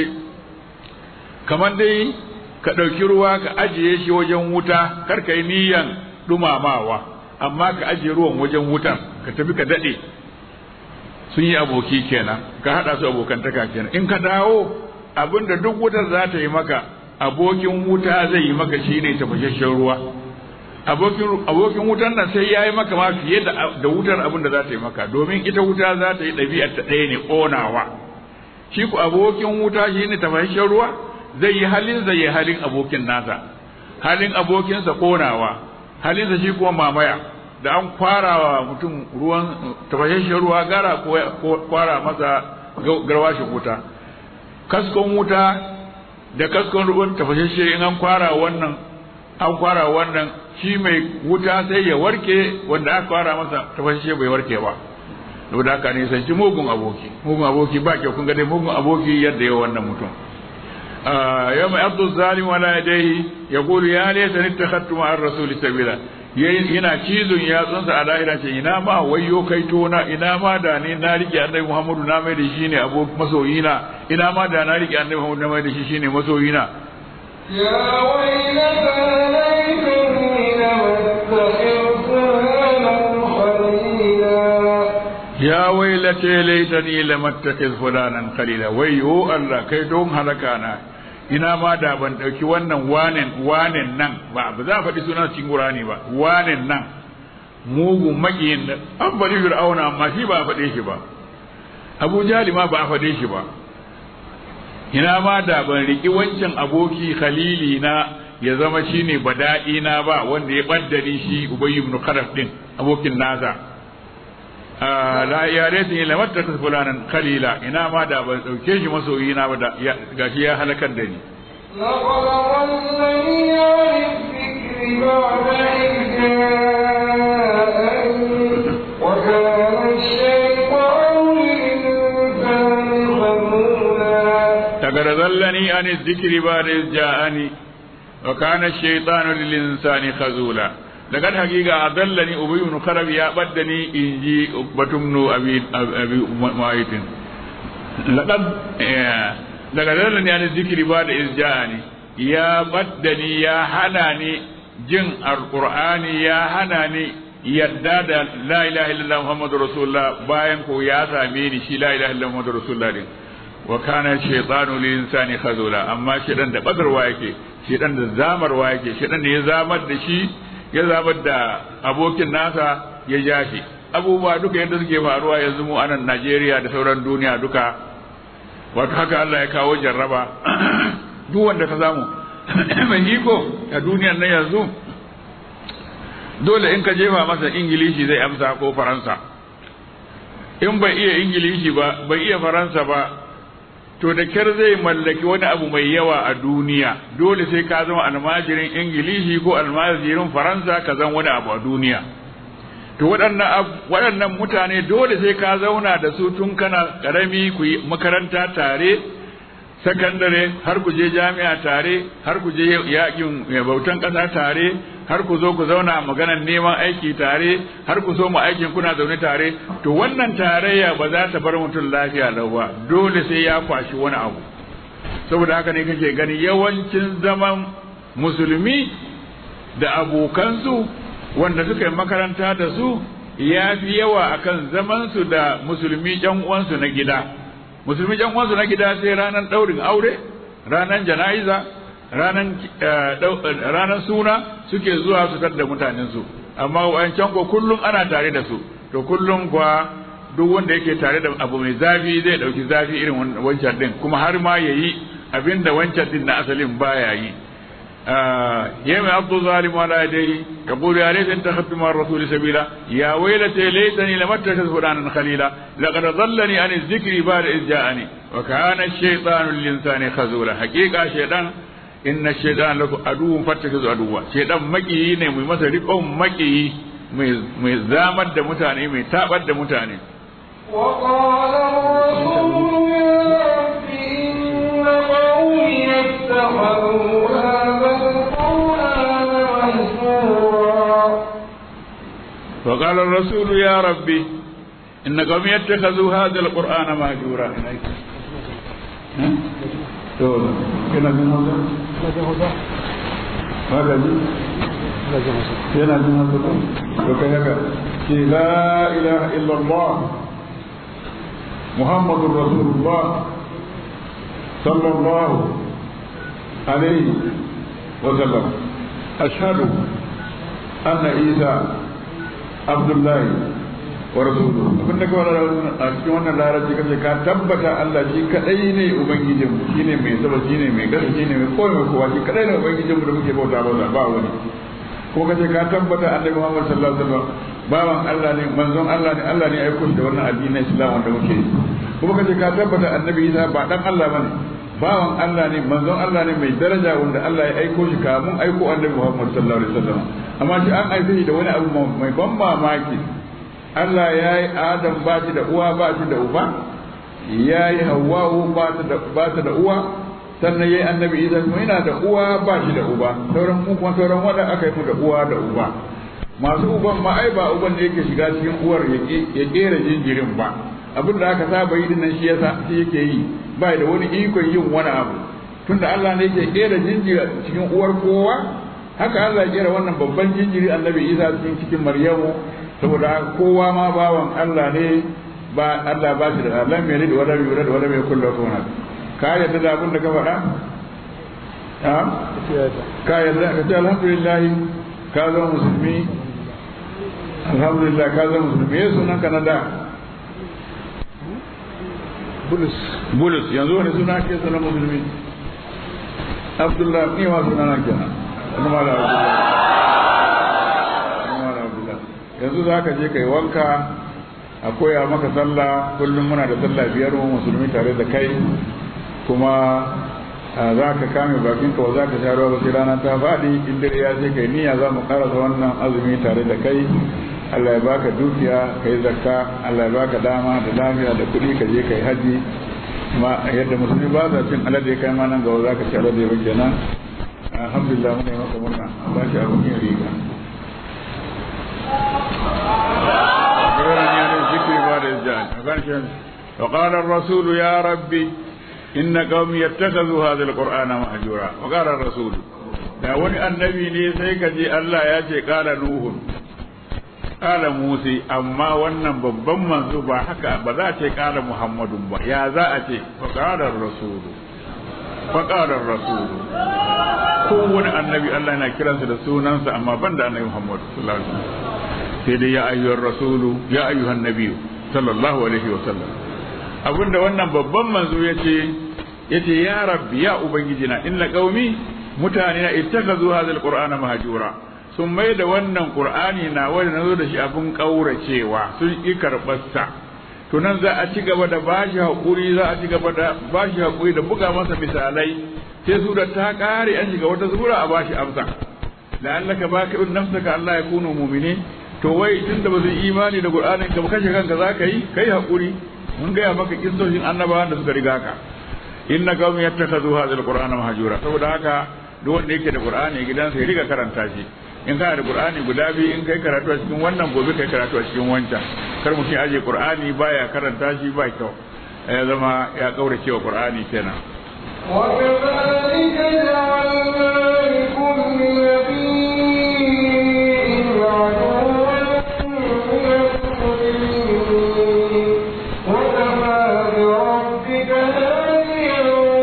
kamar dai ka ɗauki ruwa ka ajiye shi wajen wuta kar ka yi niyan dumamawa amma ka ajiye ruwan wajen wutan ka tafi ka daɗe sun yi aboki kenan ka haɗa su abokantaka kenan in ka dawo abinda duk wutar za ta yi maka abokin wuta zai yi maka shine tafashashen ruwa abokin abokin wutar nan sai ya yi maka ma fiye da, da wutar abinda za ta yi maka domin ita wuta za ta yi ɗabi'ar ta ɗaya ne ƙonawa shi ku abokin wuta shine tafashashen ruwa zai yi halin zai yi halin abokin nasa halin abokinsa ƙonawa halinsa shi kuma mamaya da an kwarawa mutum ruwan tafashashen ruwa gara ko kwara masa garwashin wuta kaskon wuta da kaskon ruwan tafashashe in an kwara wannan an kwara wannan shi mai wuta sai ya warke wanda aka kwara masa tafashashe bai warke ba saboda haka ne sai mugun aboki mugun aboki ba kyau kun ga dai mugun aboki yadda yawa wannan mutum yawma yabdu zalim wala yadayhi yaqulu ya laitani ittakhadtu ma'ar rasuli sabila yana cizon yatsunsa a lahira ce ina ma wayyo kai tona ina ma da ni na rike annabi Muhammadu na mai da shi ne abu masoyina ina ma da na rike annabi Muhammadu na mai da shi shine masoyina ya waylata laitani lam attakhidh fulanan khalila ya waylata laitani lam attakhidh fulanan khalila wayyo Allah kai don halaka na ina ma da ban dauki wannan wanen wanen nan ba ba za faɗi sunan cikin Qur'ani ba wanen nan mugu makiyin da an bari Fir'auna amma shi ba a faɗe shi ba Abu Jahli ma ba a faɗe shi ba ina ma da ban riki wancan aboki khalili na ya zama shine bada'i na ba wanda ya baddani shi Ubay ibn Khalaf din abokin nasa la ya raytin la matta fulanan khalila ina ma da ban dauke shi masoyi na ba da gashi ya halakar da ni laqad wallani al-fikri ba'da idja'ani wa kana ash-shaytanu lil-insani khamula adallani an dhikri ba'da iz ja'ani wa kana ash-shaytanu lil-insani khazula daga hakika adallani ubay ibn kharab ya baddani inji batumnu abi abi mu'aytin laqad daga adallani an dhikri ba'da iz ja'ani ya baddani ya hanani jin alqur'ani ya hanani yadda da la ilaha illallah muhammadur rasulullah bayan ko ya same ni shi la ilaha illallah muhammadur rasulullah din wa kana shaytanu lil insani khazula amma shedan da badarwa yake shedan da zamarwa yake shedan ne ya zamar da shi ya zamar da abokin nasa ya ja shi abubuwa duka yadda suke faruwa yanzu mu a nan Najeriya da sauran duniya duka wato haka Allah ya kawo jarraba duk wanda ka samu mai iko a duniyar nan yanzu dole in ka jefa masa ingilishi zai amsa ko faransa in bai iya ingilishi ba bai iya faransa ba to da kyar zai mallaki wani abu mai yawa a duniya dole sai ka zama almajirin ingilishi ko almajirin faransa ka zama wani abu a duniya to waɗannan waɗannan mutane dole sai ka zauna da su tun kana ƙarami ku yi makaranta tare sakandare har ku je jami'a tare har ku je yakin bautan ƙasa tare har ku zo ku zauna maganar neman aiki tare har ku so mu aikin kuna zaune tare to wannan tarayya ba za ta bar mutum lafiya lau ba dole sai ya kwashi wani abu saboda haka ne kake gani yawancin zaman musulmi da abokansu wanda suka yi makaranta da su ya fi yawa akan zaman su da musulmi ƴan uwansu na gida musulmi ƴan uwansu na gida sai ranar ɗaurin aure ranar jana'iza ranar suna suke zuwa su tar da mutanensu amma wancan ko kullum ana tare da su to kullum kuwa duk wanda yake tare da abu mai zafi zai dauki zafi irin wancan din kuma har ma yayi abinda wancan din na asalin baya yi ya mai abdu zalim ala yadayhi yaqulu ya laita intakhadtu ma ar-rasul sabila ya waylata laytani lam attakhidh fulanan khalila laqad dhallani an adh-dhikri ba'da idh ja'ani wa kana ash-shaytanu lil-insani khazula haqiqa shaytan inna shaytan lakum aduwwun fattakizu aduwwa shaytan makiyi ne mai masa riƙon makiyi mai mai zamar da mutane mai tabar da mutane wa qala rasul ya rabbi inna qawmi yattakhadhu hadha al-qur'ana mahjura wa qala ar-rasul ya rabbi inna qawmi yattakhadhu hadha al-qur'ana mahjura to kana bin hausa kana hausa haka ji yana bin hausa to kai haka ce la ilaha illallah muhammadur rasulullah sallallahu alaihi wa sallam ashhadu anna isa abdullahi wa rasuluhu abin da kawai a cikin wannan larabci kace ka tabbata Allah shi kadai ne ubangijin mu shine mai saba shine mai gasa shine mai koyi mai kowa shi kadai ne ubangijin mu da muke bauta ba ba wani ko kace ka tabbata Annabi Muhammad sallallahu alaihi wasallam bawan Allah ne manzon Allah ne Allah ne ya aiko da wannan addinin Islam wanda muke yi kuma kace ka tabbata Annabi Isa ba dan Allah bane bawan Allah ne manzon Allah ne mai daraja wanda Allah ya aiko shi kamun aiko Annabi Muhammad sallallahu alaihi wasallam amma shi an aike shi da wani abu mai ban mamaki Allah ya yi Adam ba shi da uwa ba shi da uba ya yi Hawwa'u ba ta da uwa sannan ya yi annabi Isa kuma yana da uwa ba shi da uba sauran mu kuma sauran wanda aka yi mu da uwa da uba masu uban ma ai ba uban da yake shiga cikin uwar ya kera jinjirin ba abin da aka saba yi dinnan shi yasa shi yake yi ba da wani ikon yin wani abu tunda Allah ne yake kera jinjiri cikin uwar kowa haka Allah ya kera wannan babban jinjiri annabi Isa cikin cikin Maryamu saboda kowa ma bawan Allah ne ba Allah ba shi da Allah mai da wala mai da wala mai kullu tona ka yadda da abin da ka faɗa ha ka yadda ka ce alhamdulillah ka zama musulmi alhamdulillah ka zama musulmi yesu nan kana da bulus bulus yanzu wani suna ke sanar musulmi Abdullah ni wa sunana kenan kuma la yanzu za ka je kai wanka a koya maka sallah kullum muna da sallah biyar mu musulmi tare da kai kuma za ka kame bakin ka za ka sha ruwa sai rana ta faɗi in dare ya ce kai niyya za mu karasa wannan azumi tare da kai Allah ya baka dukiya kai zakka Allah ya baka dama da lafiya da kuɗi ka je kai haji ma yadda musulmi ba za cin alade kai ma nan gaba za ka ci alade ba kenan alhamdulillah mun yi maka murna ba shi abun yin riga وقال الرسول يا ربي إن قومي يتخذوا هذا القرآن مهجورا وقال الرسول da wani annabi ne sai ka ji Allah ya ce kala nuhun kala musi amma wannan babban manzo ba haka ba za ce kala muhammadun ba ya za a ce faqalar rasulu faqalar rasulu kowane annabi Allah yana kiransa da sunansa amma banda annabi Muhammad sallallahu alaihi wasallam sai dai ya ayyuhar rasulu ya ayyuhan nabiyyu sallallahu alaihi wasallam abinda wannan babban manzo yace yace ya rabbi ya ubangiji na inna qaumi mutane na ittakazu hadha alqur'ana mahjura sun mai da wannan qur'ani na wanda nazo da shi abun kauracewa sun yi karbarsa to nan za a ci gaba da bashi hakuri za a ci gaba da bashi hakuri da buga masa misalai sai sura ta kare an shiga wata sura a bashi amsa la'allaka baqi'un nafsaka Allah yakunu mu'minin to wai tunda ba zai imani da qur'anin ka kashe kanka zaka yi kai hakuri mun ga maka kissoshin annabawan da suka riga ka inna qaumi yattakhadhu hadha alqur'ana mahjura saboda haka duk wanda yake da qur'ani gidansa ya riga karanta shi in kana da qur'ani guda biyu in kai karatu a cikin wannan gobe kai karatu a cikin wancan kar mutum aje qur'ani baya karanta shi ba kyau ya zama ya kaurace wa qur'ani kenan وكذلك جعلنا لكل نبي عدوا من المجرمين وكفى بربك هاديا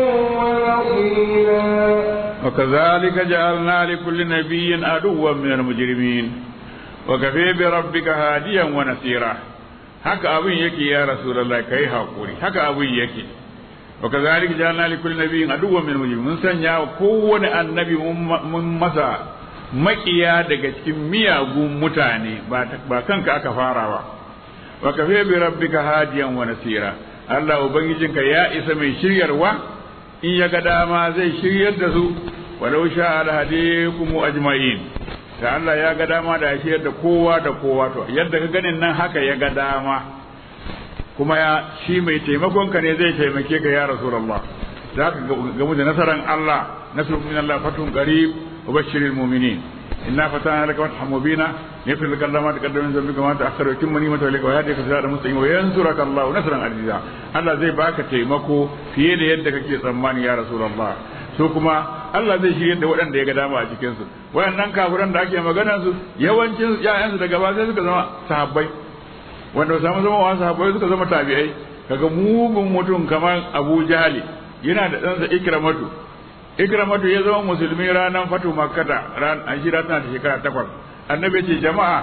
ونصيرا وكذلك جعلنا لكل نبي عدوا من المجرمين وكفى بربك هاديا ونصيرا haka abin yake ya rasulullahi kai hakuri haka abin yake وكذلك جعلنا لكل نبي عدوا من المجرمين mun sanya kowane annabi mun masa makiya daga cikin miyagun mutane ba kanka aka fara ba wa kafa bi rabbika hadiyan wa nasira Allah ubangijinka ya isa mai shiryarwa in ya ga dama zai shiryar da su walau sha alhadikum ajma'in da Allah ya ga dama da ya shiryar da kowa da kowa to yadda ka ganin nan haka ya ga dama kuma ya shi mai taimakon ka ne zai taimake ka ya rasulullah za ka gamu da nasaran Allah nasrun min Allah fatun qarib wa bashiril mu'minin inna fatana laka fathan mubina yaghfir laka ma taqaddama min dhanbika wa ma ta'akhkhara wa yutimmu ni'matahu alayka wa yahdika siratan mustaqima wa yansuraka Allah nasran aziza Allah zai baka taimako fiye da yadda kake tsammani ya rasulullah so kuma Allah zai shirye da waɗanda ya ga dama a cikin su wayannan kafiran da ake magana su yawancin ƴaƴansu daga ba sai suka zama sahabbai wanda samu zama wa sahabbai suka zama tabi'ai kaga mugun mutum kamar Abu Jahali yana da ɗansa Ikramatu Ikramatu ya zama musulmi ranar fatu Makkata ran an shira tana da shekara takwas annabi ce jama'a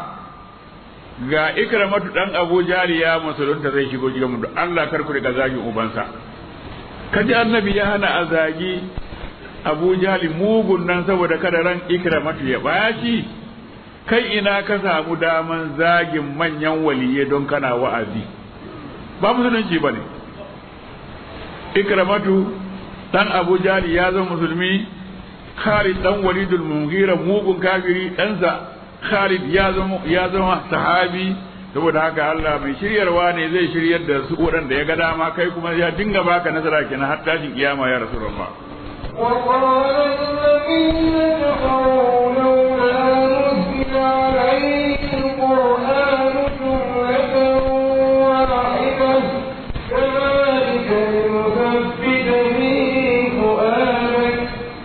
ga Ikramatu dan Abu Jahali ya musulunta zai shigo gidan mu Allah kar ku riga zagin ubansa kaji annabi ya hana azagi Abu Jahali mugun nan saboda kada ran Ikramatu ya bashi kai ina ka samu daman zagin manyan waliyai don kana wa'azi ba musulunci ba ne Ikramatu dan Abu Jahli ya zama musulmi Khalid dan Walidul Mughira mugun kafiri ɗansa Khalid ya zama ya zama sahabi saboda haka Allah mai shiryarwa ne zai shiryar da su waɗanda ya ga dama kai kuma ya dinga baka nasara kenan har tashin kiyama ya Rasulullah وقال الذين كفروا لولا نزل عليه القرآن جملة واحدة كذلك لنثبت به فؤادك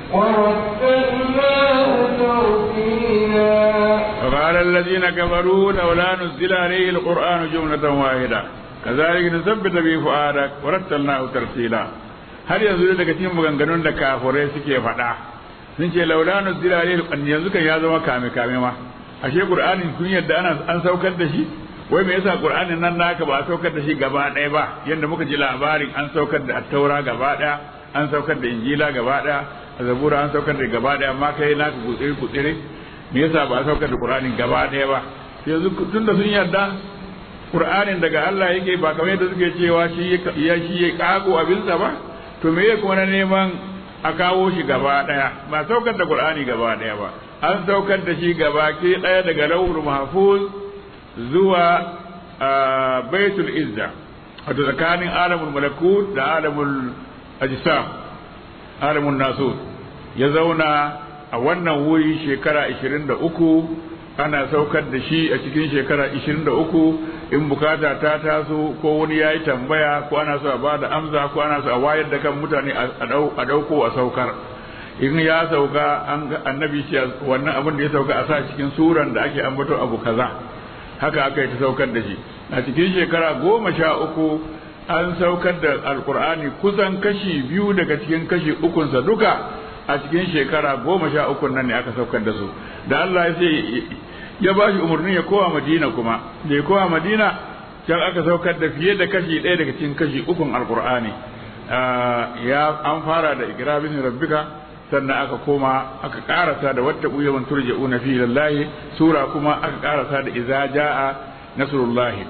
ورتلناه ترتيلا وقال الذين كفروا لولا نزل عليه القرآن جملة واحدة كذلك نثبت به فؤادك ورتلناه ترتيلا har yanzu daga cikin maganganun da kafirai suke faɗa sun ce laula nuzila alayhi yanzu kan ya zama kame kame ma ashe qur'anin kun yadda ana an saukar da shi wai me yasa qur'anin nan naka ba a saukar da shi gaba ɗaya ba yanda muka ji labarin an saukar da at-taura gaba ɗaya an saukar da injila gaba ɗaya zabura an saukar da gaba ɗaya amma kai naka gutsire gutsire me yasa ba a saukar da qur'anin gaba ɗaya ba yanzu tunda sun yarda qur'anin daga Allah yake ba kamar yadda suke cewa shi ya shi ya kago abinsa ba to me ya kuma neman a kawo shi gaba daya ba saukar da qur'ani gaba daya ba an saukar da shi gaba ke daya daga lawhul mahfuz zuwa baitul izza wato tsakanin alamul malakut da alamul ajsam alamul nasut ya zauna a wannan wuri shekara ishirin da uku ana saukar da shi a cikin shekara ishirin da uku in bukata ta taso ko wani ya yi tambaya ko ana so a ba da amsa ko ana so a wayar da kan mutane a dauko a saukar in ya sauka annabi shi wannan abin da ya sauka a sa cikin suran da ake ambato abu kaza haka aka yi ta saukar da shi a cikin shekara goma sha uku an saukar da alkur'ani kusan kashi biyu daga cikin kashi ukunsa duka a cikin shekara goma sha uku nan ne aka saukar da su da Allah ya ce ya ba shi umarni ya kowa madina kuma da ya kowa madina can aka saukar da fiye da kashi ɗaya daga cikin kashi ukun alkur'ani ya an fara da ikra bismi rabbika sannan aka koma aka karasa da wata yawan turja'una fi lillahi sura kuma aka karasa da idza jaa nasrullahi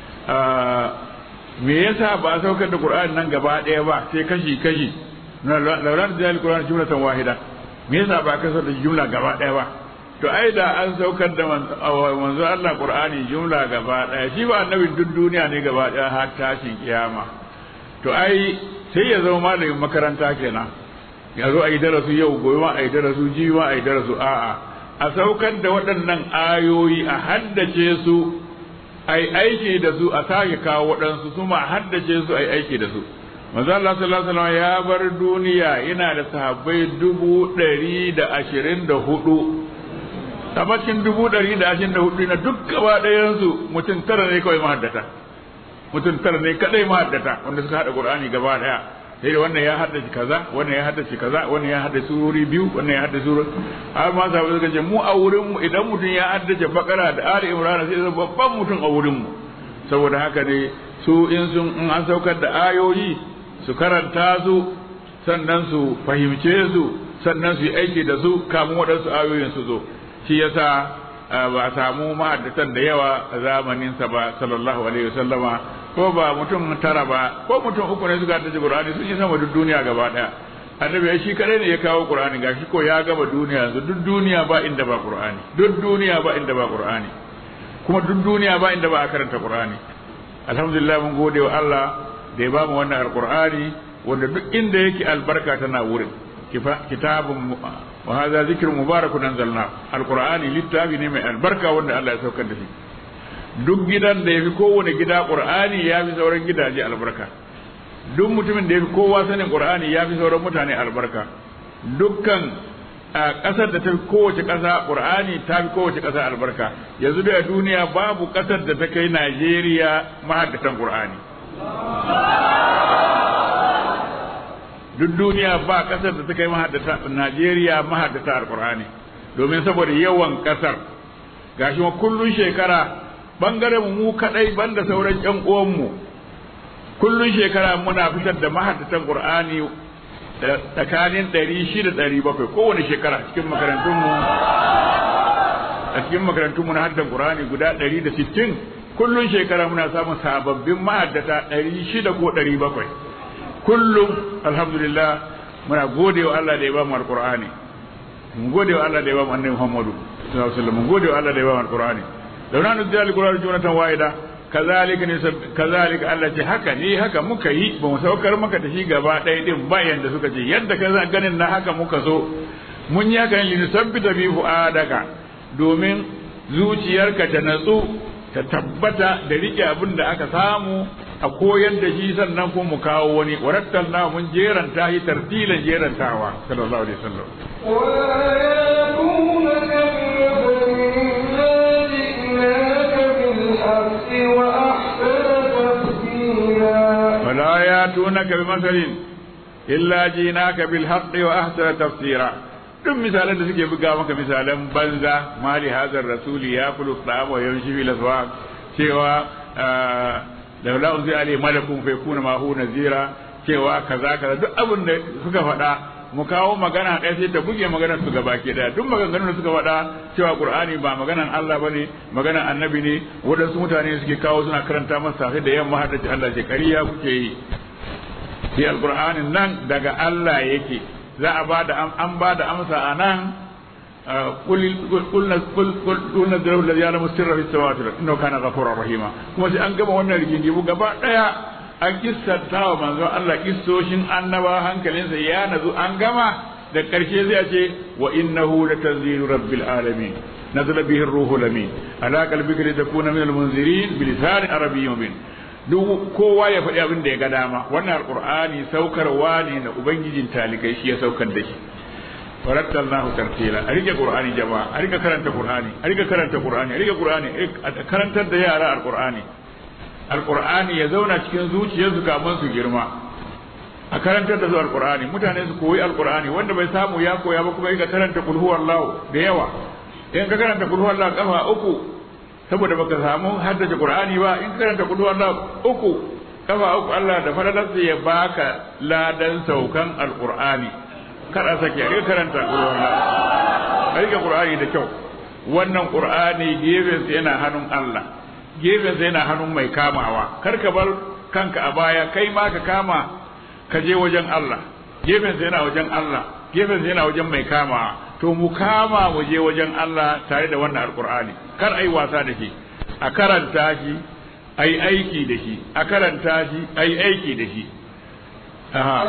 me yasa ba a saukar da qur'ani nan gaba ɗaya ba sai kashi kashi lauran da alquran jumlatan wahida me yasa ba ka da jumla gaba ɗaya ba to ai da an saukar da manzo Allah qur'ani jumla gaba ɗaya shi ba annabin duk duniya ne gaba ɗaya har tashin kiyama to ai sai ya zama malamin makaranta kenan ya zo a yi darasu yau gobe ma a yi darasu jibi ma a yi darasu a'a a saukar da waɗannan ayoyi a haddace su a yi aiki da su a sake kawo waɗansu su ma haddace su a yi aiki da su manzo Allah sallallahu alaihi wasallam ya bar duniya yana da sahabbai dubu ɗari da ashirin da hudu tabbacin dubu ɗari da ashirin da hudu na duk gaba ɗayansu mutum tara ne kawai mahaddata mutum tara ne kadai mahaddata wanda suka haɗa Qur'ani gaba ɗaya sai da wannan ya haddace kaza wannan ya haddace kaza wannan ya haddace surori biyu wannan ya haddace surori har ma sabu suka ce mu a wurin mu idan mutum ya haddace bakara da ali imran sai zai babban mutum a wurin mu saboda haka ne su in sun in an saukar da ayoyi su karanta su sannan su fahimce su sannan su yi aiki da su kamun waɗansu ayoyin su zo shi yasa ba a samu mahaddatan da yawa a zamaninsa ba sallallahu alaihi wasallama ko ba mutum tara ba ko mutum uku ne suka haddace Qur'ani sun yi sama duk duniya gaba daya annabi shi kadai ne ya kawo Qur'ani gashi ko ya gaba duniya yanzu duk duniya ba inda ba Qur'ani duk duniya ba inda ba Qur'ani kuma duk duniya ba inda ba a karanta Qur'ani alhamdulillah mun gode wa Allah da ya bamu wannan alqur'ani wanda duk inda yake albarka tana wurin kitabun wa hadha zikrun mubarakun anzalna alqur'ani littafi ne mai albarka wanda Allah ya saukar da shi duk gidan da yafi kowane gida qur'ani yafi sauran gidaje albarka duk mutumin da yafi kowa sanin qur'ani yafi sauran mutane albarka dukkan kasar da tafi kowace kasa qur'ani tafi kowace kasa albarka yanzu da duniya babu kasar da ta kai Najeriya mahaddatan qur'ani duk duniya ba kasar da ta kai mahaddata Najeriya mahaddata alqur'ani domin saboda yawan kasar gashi ma kullun shekara bangaren mu kadai banda sauran ƴan uwan mu kullun shekara muna fitar da mahaddatan qur'ani tsakanin ɗari shida da ɗari bakwai kowane shekara cikin makarantun mu a cikin makarantun mu na haddan qur'ani guda ɗari da sittin kullun shekara muna samun sababbin mahaddata ɗari shida ko ɗari bakwai kullum alhamdulillah muna gode wa Allah da ya ba mu alqur'ani mun gode wa Allah da ya ba mu annabi Muhammadu sallallahu alaihi wasallam mun gode wa Allah da ya ba mu alqur'ani launa nuzila alqur'anu jumlatan wahida kazalika ne kazalika Allah ce haka ne haka muka yi ba mu saukar maka da shi gaba ɗaya din bayan da suka ce yadda ka ganin na haka muka so mun yi haka ne lisabbita bi fuadaka domin zuciyarka ta natsu ta tabbata da rike abin da aka samu a koyar da shi sannan kuma mu kawo wani warattalna mun jeranta shi tartilan jerantawa sallallahu alaihi wasallam ولا ياتونك بمثل إلا جئناك بالحق وأحسن تفسيرا duk misalan da suke buga maka misalan banza mali hazar rasuli ya kulu tsama wa yamshi fil aswaq cewa laula unzi ali malakun fa yakuna ma hu nazira cewa kaza kaza duk abin da suka faɗa mu kawo magana ɗaya sai ta buge maganar su gabaki ɗaya duk maganganun da suka faɗa cewa qur'ani ba maganan Allah bane maganan annabi ne wadansu mutane suke kawo suna karanta masa sai da yamma har da Allah ce kariya kuke yi shi alqur'anin nan daga Allah yake za a bada an bada amsa anan qul qul qul qul nadru alladhi ya'lamu sirra fis samawati innahu kana ghafurur rahima kuma sai an gama wannan rigingimu gaba daya an kissanta wa manzon Allah kissoshin annaba hankalinsa ya nazu an gama da karshe zai ce wa innahu latanzilu rabbil alamin nazala bihi ar-ruhul amin ala qalbika litakuna minal munzirin bilisanin arabiyyin mubin. duk kowa ya faɗi abin da ya ga dama. Wannan alqur'ani saukarwa ne na ubangijin talikai, shi ya saukar da shi. farattalnahu tartila. A rike qur'ani jama'a, a rike karanta qur'ani, a rike karanta qur'ani, a rike qur'ani, a karantar da yara alqur'ani. Alqur'ani ya zauna cikin zuciyarsu kafin su girma. A karantar da su alqur'ani, mutane su koyi alqur'ani, wanda bai samu ya koya ba kuma ya karanta qul huwallahu da yawa. In ka karanta qul huwallahu kafa uku saboda baka samu haddace qur'ani ba, in karanta qul huwallahu uku kafa uku Allah da fadalarsa ya baka ladan saukan alqur'ani. Kada sake a karanta qul huwallahu, a rike qur'ani da kyau. Wannan qur'ani gefensa yana hannun Allah, gefensa yana hannun mai kamawa. Kar ka bar kanka a baya, kai ma ka kama ka je wajen Allah. Gefensa yana wajen Allah, gefensa yana wajen mai kamawa. To mu kama mu je wajen Allah tare da wannan alqur'ani. Kar ai wasa da shi, a karanta shi, ai aiki da shi, a karanta shi, ai aiki da shi. Aha.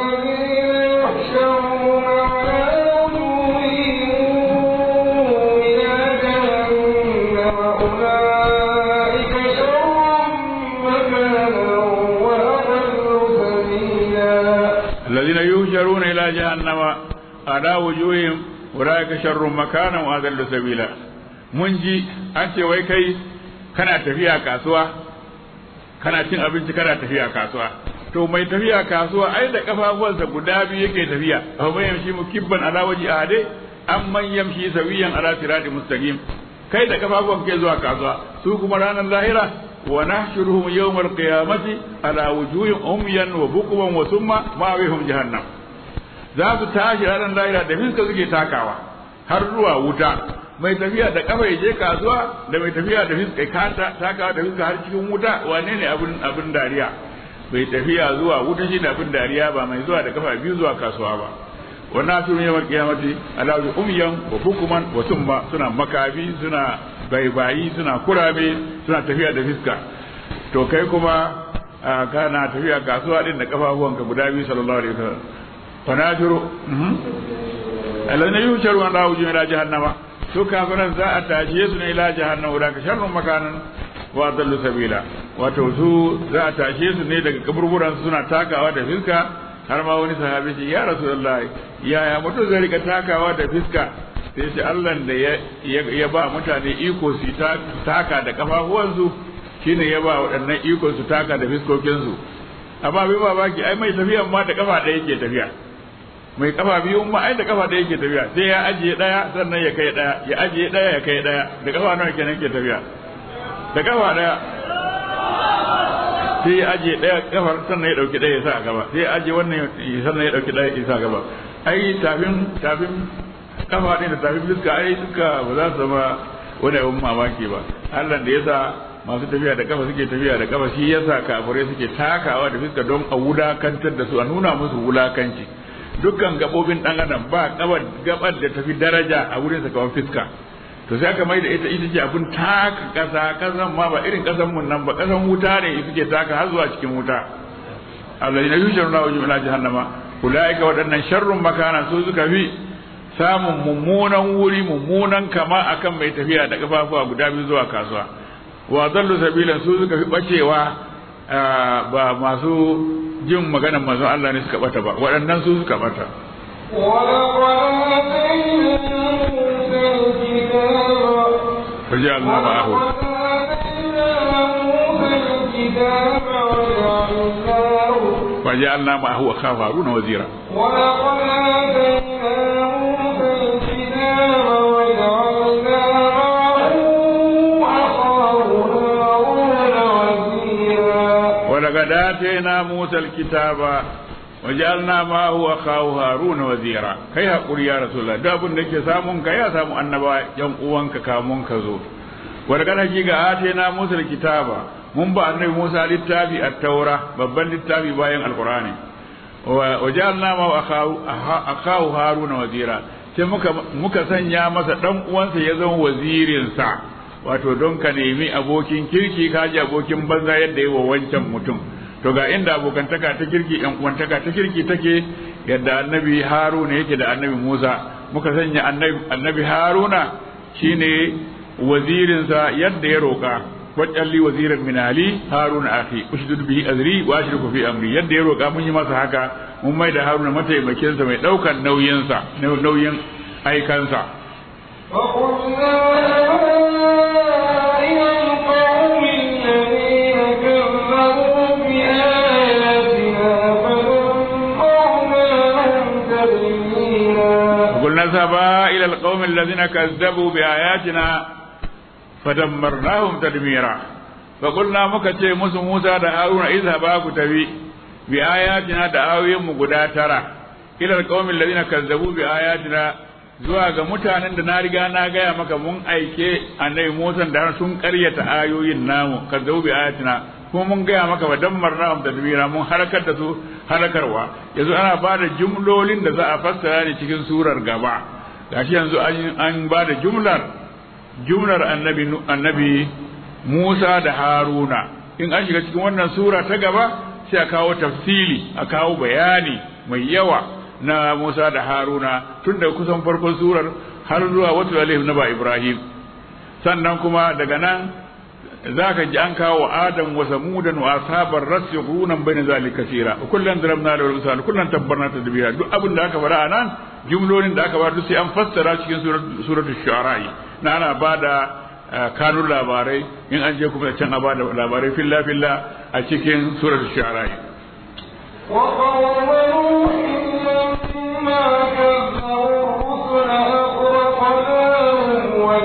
الذين يهجرون إلى جهنم على وجوههم أولئك شر مكانا وأضل سبيلا. mun ji an ce wai kai kana tafiya kasuwa, kana cin abinci kana tafiya kasuwa. To mai tafiya kasuwa ai da kafafuwansa guda biyu yake tafiya. Fa man yamshi mukibban ala waji ade am man yamshi sawiyan ala siratin mustaqim. Kai da kafafuwan ke zuwa kasuwa, su kuma ranar lahira wa nahshuruhum yawmal qiyamati ala wujuhin umyan wa bukman wa summa ma'awihum jahannam. Za su tashi ranar lahira da fiska suke takawa har zuwa wuta. Mai tafiya da kafa je kasuwa da mai tafiya da fiska kanta takawa da fiska har cikin wuta, wane ne abin abin dariya? Bai tafiya zuwa wuta shi da abin dariya ba mai zuwa da kafa biyu zuwa kasuwa ba. Wa nahshuruhum yawmal qiyamati ala wujuhin umyan wa bukman wa summa, suna makabi, suna baibayi, suna kurabe, suna tafiya da fiska. To kai kuma kana tafiya kasuwa din da kafafuwanka guda biyu sallallahu alaihi wasallam. Fanajuru alladhina yusharu an rawju ila jahannama, to kafiran za a tashe su ne ila jahannama da ka sharrun makanan wa dallu sabila. Wato su za a tashe su ne daga kaburburan suna takawa da fiska. Har ma wani sahabi ce ya rasulullahi, yaya mutum zai rika takawa da fiska? Sai ce Allah da ya ba mutane iko su taka da kafafuwansu shine ya ba waɗannan iko su taka da fiskokinsu. Amma bai ba baki ai mai tafiya ma da kafa ɗaya yake tafiya, mai kafa biyu ma ai da kafa ɗaya yake tafiya. Sai ya ajiye ɗaya sannan ya kai ɗaya, ya ajiye ɗaya ya kai ɗaya. Da kafa nawa kenan yake tafiya? Da kafa ɗaya. Sai ya ajiye ɗaya kafar sannan ya ɗauki ɗaya ya sa a gaba, sai ya ajiye wannan sannan ya ɗauki ɗaya ya sa a gaba. Ai tafin tafin kafa ɗin da tafi fuska ai duka ba za su zama wani abin mamaki ba. Allah da yasa masu tafiya da kafa suke tafiya da kafa, shi yasa kafirai suke takawa da fuska don a wulakantar da su, a nuna musu wulakanci. Dukkan gabobin dan adam ba gabar gabar da tafi daraja a wurin sa kamar fuska. To sai aka mai da ita ita ce abin taka kasa, kasan ma ba irin kasan mun nan ba, kasan wuta ne suke taka har zuwa cikin wuta. Alladhina yusharuna wa ila jahannama ulaika wadannan sharrun makana, su suka fi samun mummunan wuri, mummunan kama akan mai tafiya da kafafuwa guda biyu zuwa kasuwa. Wa dallu sabilan, su suka fi bacewa, ba masu jin maganar manzon Allah ne suka bata ba, waɗannan su suka bata. فجعلنا معه فجعلنا معه أخاه هارون وزيرا. ولقد آتينا موسى الكتاب وجعلنا معه أخاه هارون وزيرا. ولقد آتينا موسى الكتاب وجعلنا معه أخاه هارون وزيرا. كي هقول يا رسول الله دابن نك سامون كيا سامو أنبا يوم قوانك كامون كزور. ولقد حقيقة آتينا موسى الكتاب، mun ba annabi Musa littafi at-Taura, babban littafi bayan Al-Qur'ani. Wa ja'alna ma akahu Haruna wazira, sai muka muka sanya masa dan uwansa ya zama wazirin sa. Wato don ka nemi abokin kirki ka ji abokin banza yadda yayi wa wancan mutum. to ga inda abokantaka ta kirki yan uwantaka ta kirki take yadda annabi Haruna yake da annabi Musa muka sanya annabi annabi Haruna shine wazirinsa yadda ya roka wajalli waziran min ali Haruna akhi ushdud bihi azri wa ashriku fi amri yadda ya roka mun yi masa haka mun mai da Haruna mataimakin sa mai daukan nauyin sa nauyin aikansa نذهبا إلى القوم الذين كذبوا بآياتنا فدمرناهم تدميرا فقلنا مكتي موسى موسى da Haruna izhaba ku tafi bi ayatina da ayoyin mu guda tara ila alqawmi alladhina kazzabu bi ayatina zuwa ga mutanen da na riga na gaya maka mun aike annabi Musa da sun karyata ayoyin namu kazzabu bi ayatina kuma mun gaya maka fadammarnahum tadmira mun harakar da su harakarwa yanzu ana ba da jumlolin da za a fassara ne cikin surar gaba gashi yanzu an ba da jumlar jumlar annabi annabi Musa da Haruna in an shiga cikin wannan sura ta gaba sai a kawo tafsili a kawo bayani mai yawa na Musa da Haruna tun daga kusan farkon surar har zuwa wata alif na ba Ibrahim sannan kuma daga nan zaka ji an kawo Adam wa Samudan wa ashabar rasi qurunan bayna zalika kaseera kullan darabna lahu misal kullan tabbarna tadbira duk abin da aka fara anan jumlolin da aka fara duk sai an fassara cikin suratul shu'ara na ana bada kanun labarai in an je kuma can a bada labarai filla filla a cikin suratul shu'ara wa qawluhu ma kazzabu rusula aqraqnahum wa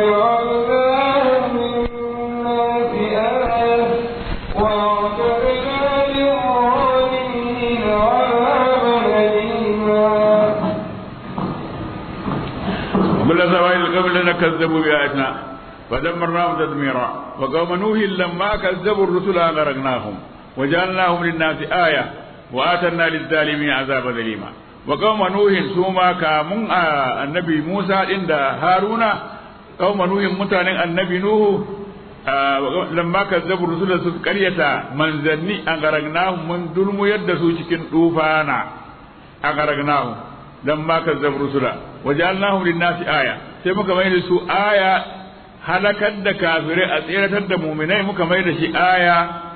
الذين كذبوا بآياتنا فدمرناهم تدميرا وقوم نوح لما كذبوا الرسل أغرقناهم وجعلناهم للناس آية وآتنا للظالمين عذابا أليما وقوم نوح سوما كامون النبي موسى عند هارون قوم نوح متان النبي نوح lamma kazzabu rusula su karyata manzanni an garagnahu mun dulmu yadda su cikin tufana an garagnahu lamma kazzabu rusula wajalnahu linnasi aya sai muka mai da su aya halakar da kafirai a tseratar da muminai muka mai da shi aya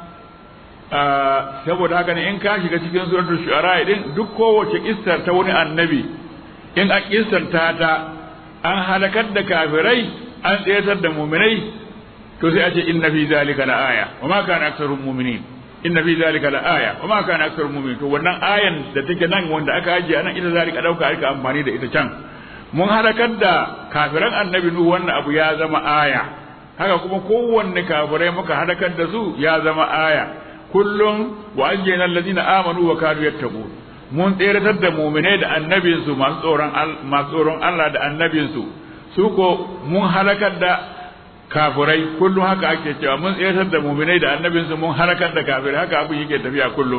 saboda haka ne in ka shiga cikin suratul shu'ara din duk kowace kissar ta wani annabi in a kissar ta ta an halakar da kafirai an tseratar da muminai to sai a ce inna fi zalika la aya wa ma kana aktharul mu'minin inna fi zalika la aya wa ma kana aktharul mu'minin to wannan ayan da take nan wanda aka ajiye anan ita zalika dauka aka amfani da ita can mun halakar da kafiran annabi nuhu wannan abu ya zama aya haka kuma kowanne kafirai muka halakar da su ya zama aya kullum wa anjayna alladhina amanu wa kanu yattaqun mun tseratar da mu'minai da annabinsu masu tsoron masu tsoron Allah da annabinsu su ko mun halakar da kafirai kullum haka ake cewa mun tseratar da mu'minai da annabinsu mun halakar da kafirai haka abin yake tafiya kullum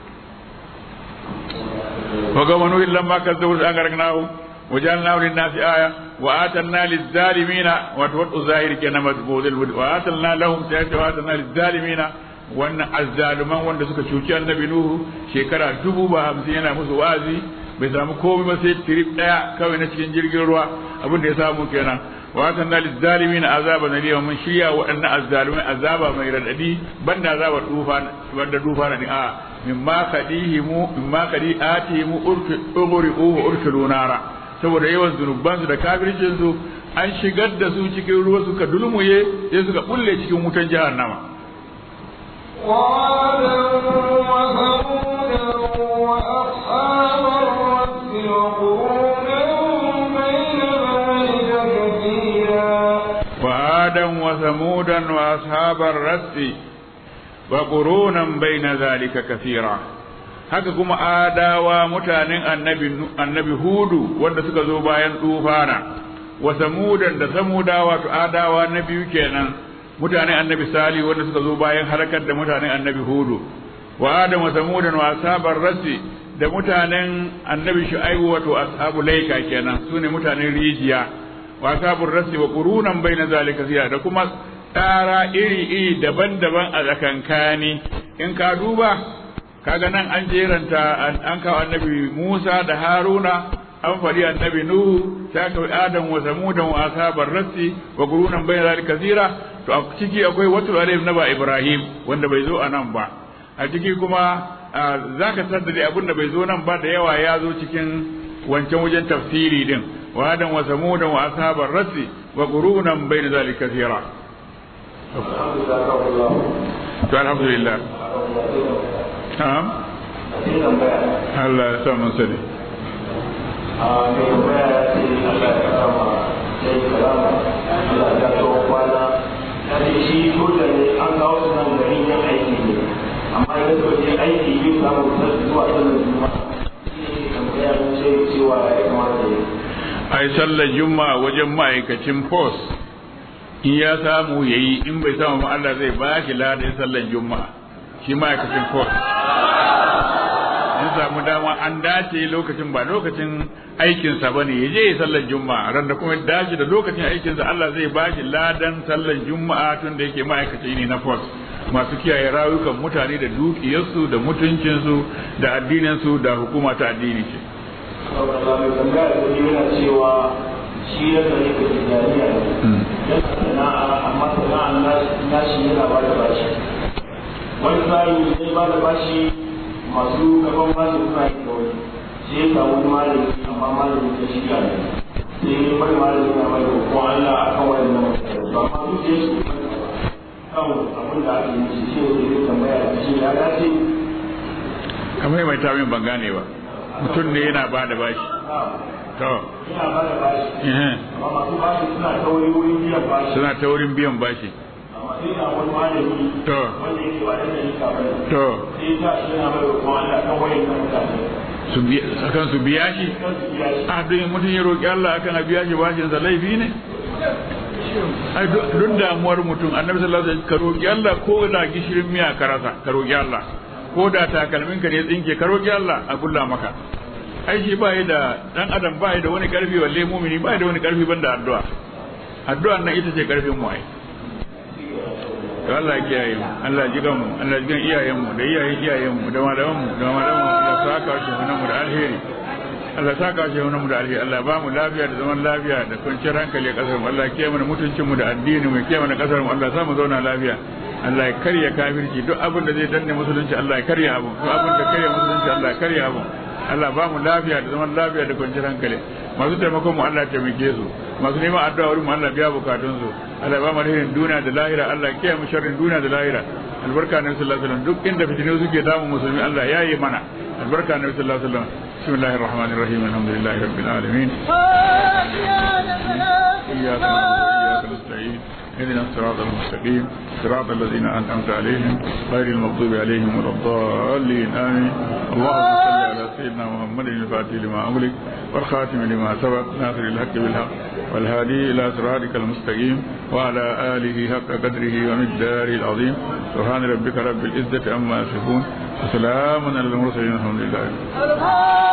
wa gamanu illa ma kazzabu an gargnahu وجعلنا للناس آية وآتنا للظالمين وتوت ظاهر كنا مذبوذ وآتنا لهم سيئة وآتنا للظالمين وأن الظالمان وأن سك شوكي النبي نوح شكرا دبوا بهمسينا مسوازي بسام كوبي مسيت تريب لا كوي نشكين جرجروا أبون يسامو كنا وآتنا للظالمين عذابا أليما من شيا وأن الظالمين عذابا ما يرددي بند عذاب الطوفان بند الطوفان آه مما قديهم مما قدي آتيهم أغرقوه أرسلوا نارا saboda yawan zunubansu da kafircinsu an shigar da su cikin ruwa suka dulmuye sai suka bulle cikin wutan jahannama وعادا وثمودا وأصحاب الرس وقرونا بين ذلك كثيرا haka kuma adawa mutanen annabi annabi hudu wanda suka zo bayan tufana wa samudan da samudawa to adawa na biyu kenan mutanen annabi sali wanda suka zo bayan halakar da mutanen annabi hudu wa adam wa samudan wa ashabar rasi da mutanen annabi shu'aibu wato ashabu laika kenan sune mutanen rijiya wa ashabur rasi wa qurunan baina zalika ziya da kuma tsara iri iri daban-daban a zakankani in ka duba kaga nan an jeranta an kawo annabi Musa da Haruna an faɗi annabi Nuhu sai aka Adam wa Samudan wa ashabar rassi wa qurunan bayna zalika kathira to a ciki akwai wata alayhi naba Ibrahim wanda bai zo a nan ba a ciki kuma zaka saddade abin da bai zo nan ba da yawa ya zo cikin wancan wajen tafsiri din wa Adam wa Samudan wa ashabar rassi wa qurunan bayna zalika kathira to alhamdulillah na'am Allah ya sa mun sani a mai tambaya ya ce Allah ya kama sai kalama Allah ya kawo kwana ya ce shi soja ne an kawo su nan garin yin aiki ne amma ya zo je aiki yi samu zuwa sallar juma'a shi ne tambaya mun ce cewa ya kamata ya ai sallar juma'a wajen ma'aikacin post in ya samu yayi in bai samu ba Allah zai ba shi ladan sallar juma'a shi ma'aikacin post in samu dama an dace lokacin ba lokacin aikinsa ba ne ya je sallar juma'a ran da kuma dace da lokacin aikinsa Allah zai ba shi ladan sallar juma'a tun da yake ma'aikaci ne na post masu kiyaye rayukan mutane da dukiyarsu da mutuncinsu da addininsu da hukuma ta addini ce. yana cewa shi ya zane ka tijaniya ne yana sana'a amma sana'a nashi yana ba da bashi wani bayi zai ba da bashi masu gaban bashi suna yi da wani sai ya samu malami amma malami ta shiga ne sai ya bar malami na mai ko Allah a kan wani na mutane ba ma duk da su kan abin da ake yi shi ne zai tambaya da shi ya dace kamar mai tamin ban gane ba mutum ne yana ba da bashi to yana ba da bashi amma masu bashi suna ta wurin biyan bashi suna ta wurin biyan bashi amma sai na wani malami to wanda yake ba da ni ka bane to sai ta shi yana mai ko Allah kan wani na mutane su biya akan su biya shi a duk mutum ya roki Allah akan a biya shi bashin sa laifi ne ai duk damuwar mutum annabi sallallahu alaihi wasallam ka roki Allah ko da gishirin miya ka rasa ka roki Allah ko da takalmin ka ne tsinke ka roki Allah a kulla maka ai shi ba da dan adam ba da wani karfi walle mu'mini ba da wani karfi banda addu'a addu'a nan ita ce karfin mu ai to Allah ya kiyaye mu Allah ya jiga mu Allah ya jiga iyayen mu da iyayen iyayen mu da malaman mu da malaman mu Allah saka shi hunan mu da alheri Allah saka shi hunan mu da alheri Allah ba mu lafiya da zaman lafiya da kwanciyar hankali a kasar mu Allah ya kiyaye mana mutuncin mu da addini mu kiyaye mana kasar mu Allah sa mu zauna lafiya Allah ya karya kafirci duk abin da zai danne musulunci Allah ya karya abu duk abin da karya musulunci Allah ya karya abu Allah ba mu lafiya da zaman lafiya da kwanciyar hankali masu taimakon mu Allah ya taimake su masu neman addu'a wurin mu Allah biya bukatun su Allah ba mu alherin duniya da lahira Allah ya kiyaye mu sharrin duniya da lahira albarka na sallallahu alaihi wasallam duk inda fitinu suke damu musulmi Allah ya yi mana albarka na sallallahu alaihi wasallam bismillahir rahmanir rahim alhamdulillahi rabbil alamin iyyaka na'budu wa iyyaka nasta'in اهدنا الصراط المستقيم صراط الذين انعمت عليهم غير المغضوب عليهم ولا الضالين امين اللهم صل على سيدنا محمد الفاتح لما املك والخاتم لما سبق ناصر الحق بالحق والهادي الى صراطك المستقيم وعلى اله حق قدره ومقداره العظيم سبحان ربك رب العزه عما يصفون وسلام على المرسلين الحمد لله